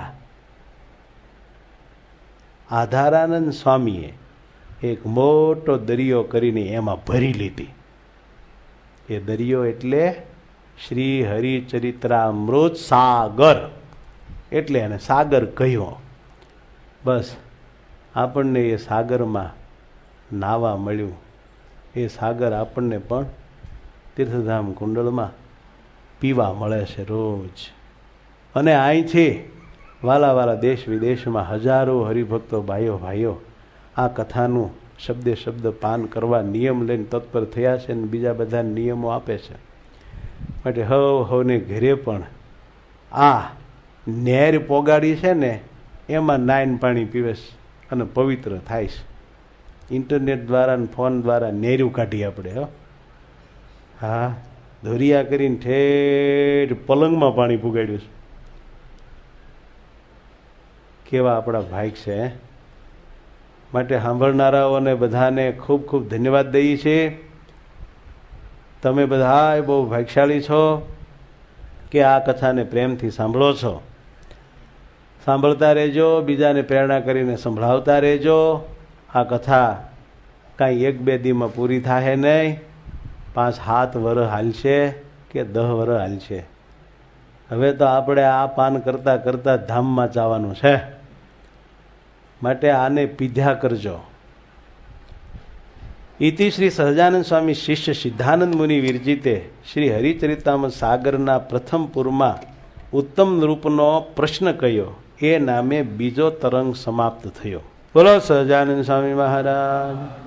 આધારાનંદ સ્વામીએ એક મોટો દરિયો કરીને એમાં ભરી લીધી. એ દરિયો એટલે શ્રી હરિચરિત્રામૃત સાગર, એટલે એને સાગર કહ્યો. બસ આપણને એ સાગરમાં નાવા મળ્યું. એ સાગર આપણને પણ તીર્થધામ કુંડળમાં પીવા મળે છે રોજ. અને અહીંથી વાલા દેશ વિદેશમાં હજારો હરિભક્તો ભાઈઓ આ કથાનું શબ્દે શબ્દ પાન કરવા નિયમ લઈને તત્પર થયા છે અને બીજા બધા નિયમો આપે છે. માટે હવને ઘરે પણ આ નેર પોગાડી છે ને એમાં નાઈન પાણી પીવે છે અને પવિત્ર થાય છે. ઇન્ટરનેટ દ્વારા અને ફોન દ્વારા નેરું કાઢી આપણે. હા, ધોરિયા કરીને ઠેઠ પલંગમાં પાણી પુગાડ્યું છે. કેવા આપણા ભાગ છે. માટે સાંભળનારાઓને બધાને ખૂબ ખૂબ ધન્યવાદ દઈએ છીએ. તમે બધા બહુ ભાગ્યશાળી છો કે આ કથાને પ્રેમથી સાંભળો છો. સાંભળતા રહેજો, બીજાને પ્રેરણા કરીને સંભળાવતા રહેજો. આ કથા કાંઈ 1-2 દીમાં પૂરી થાય નહીં, 5-7 વર્ષ હાલશે કે 10 વર્ષ હાલશે. હવે તો આપણે આ પાન કરતા કરતા ધામમાં જવાનું છે. માટે આને પીધ્યા કરજો. ઇતિ શ્રી સહજાનંદ સ્વામી શિષ્ય સિદ્ધાનંદ મુનિ વિરજીતે શ્રી હરિચરિતામૃત સાગરના પ્રથમ પૂરમાં ઉત્તમ રૂપનો પ્રશ્ન કહ્યો. એ નામે બીજો તરંગ સમાપ્ત થયો. બોલો સહજાનંદ સ્વામી મહારાજ.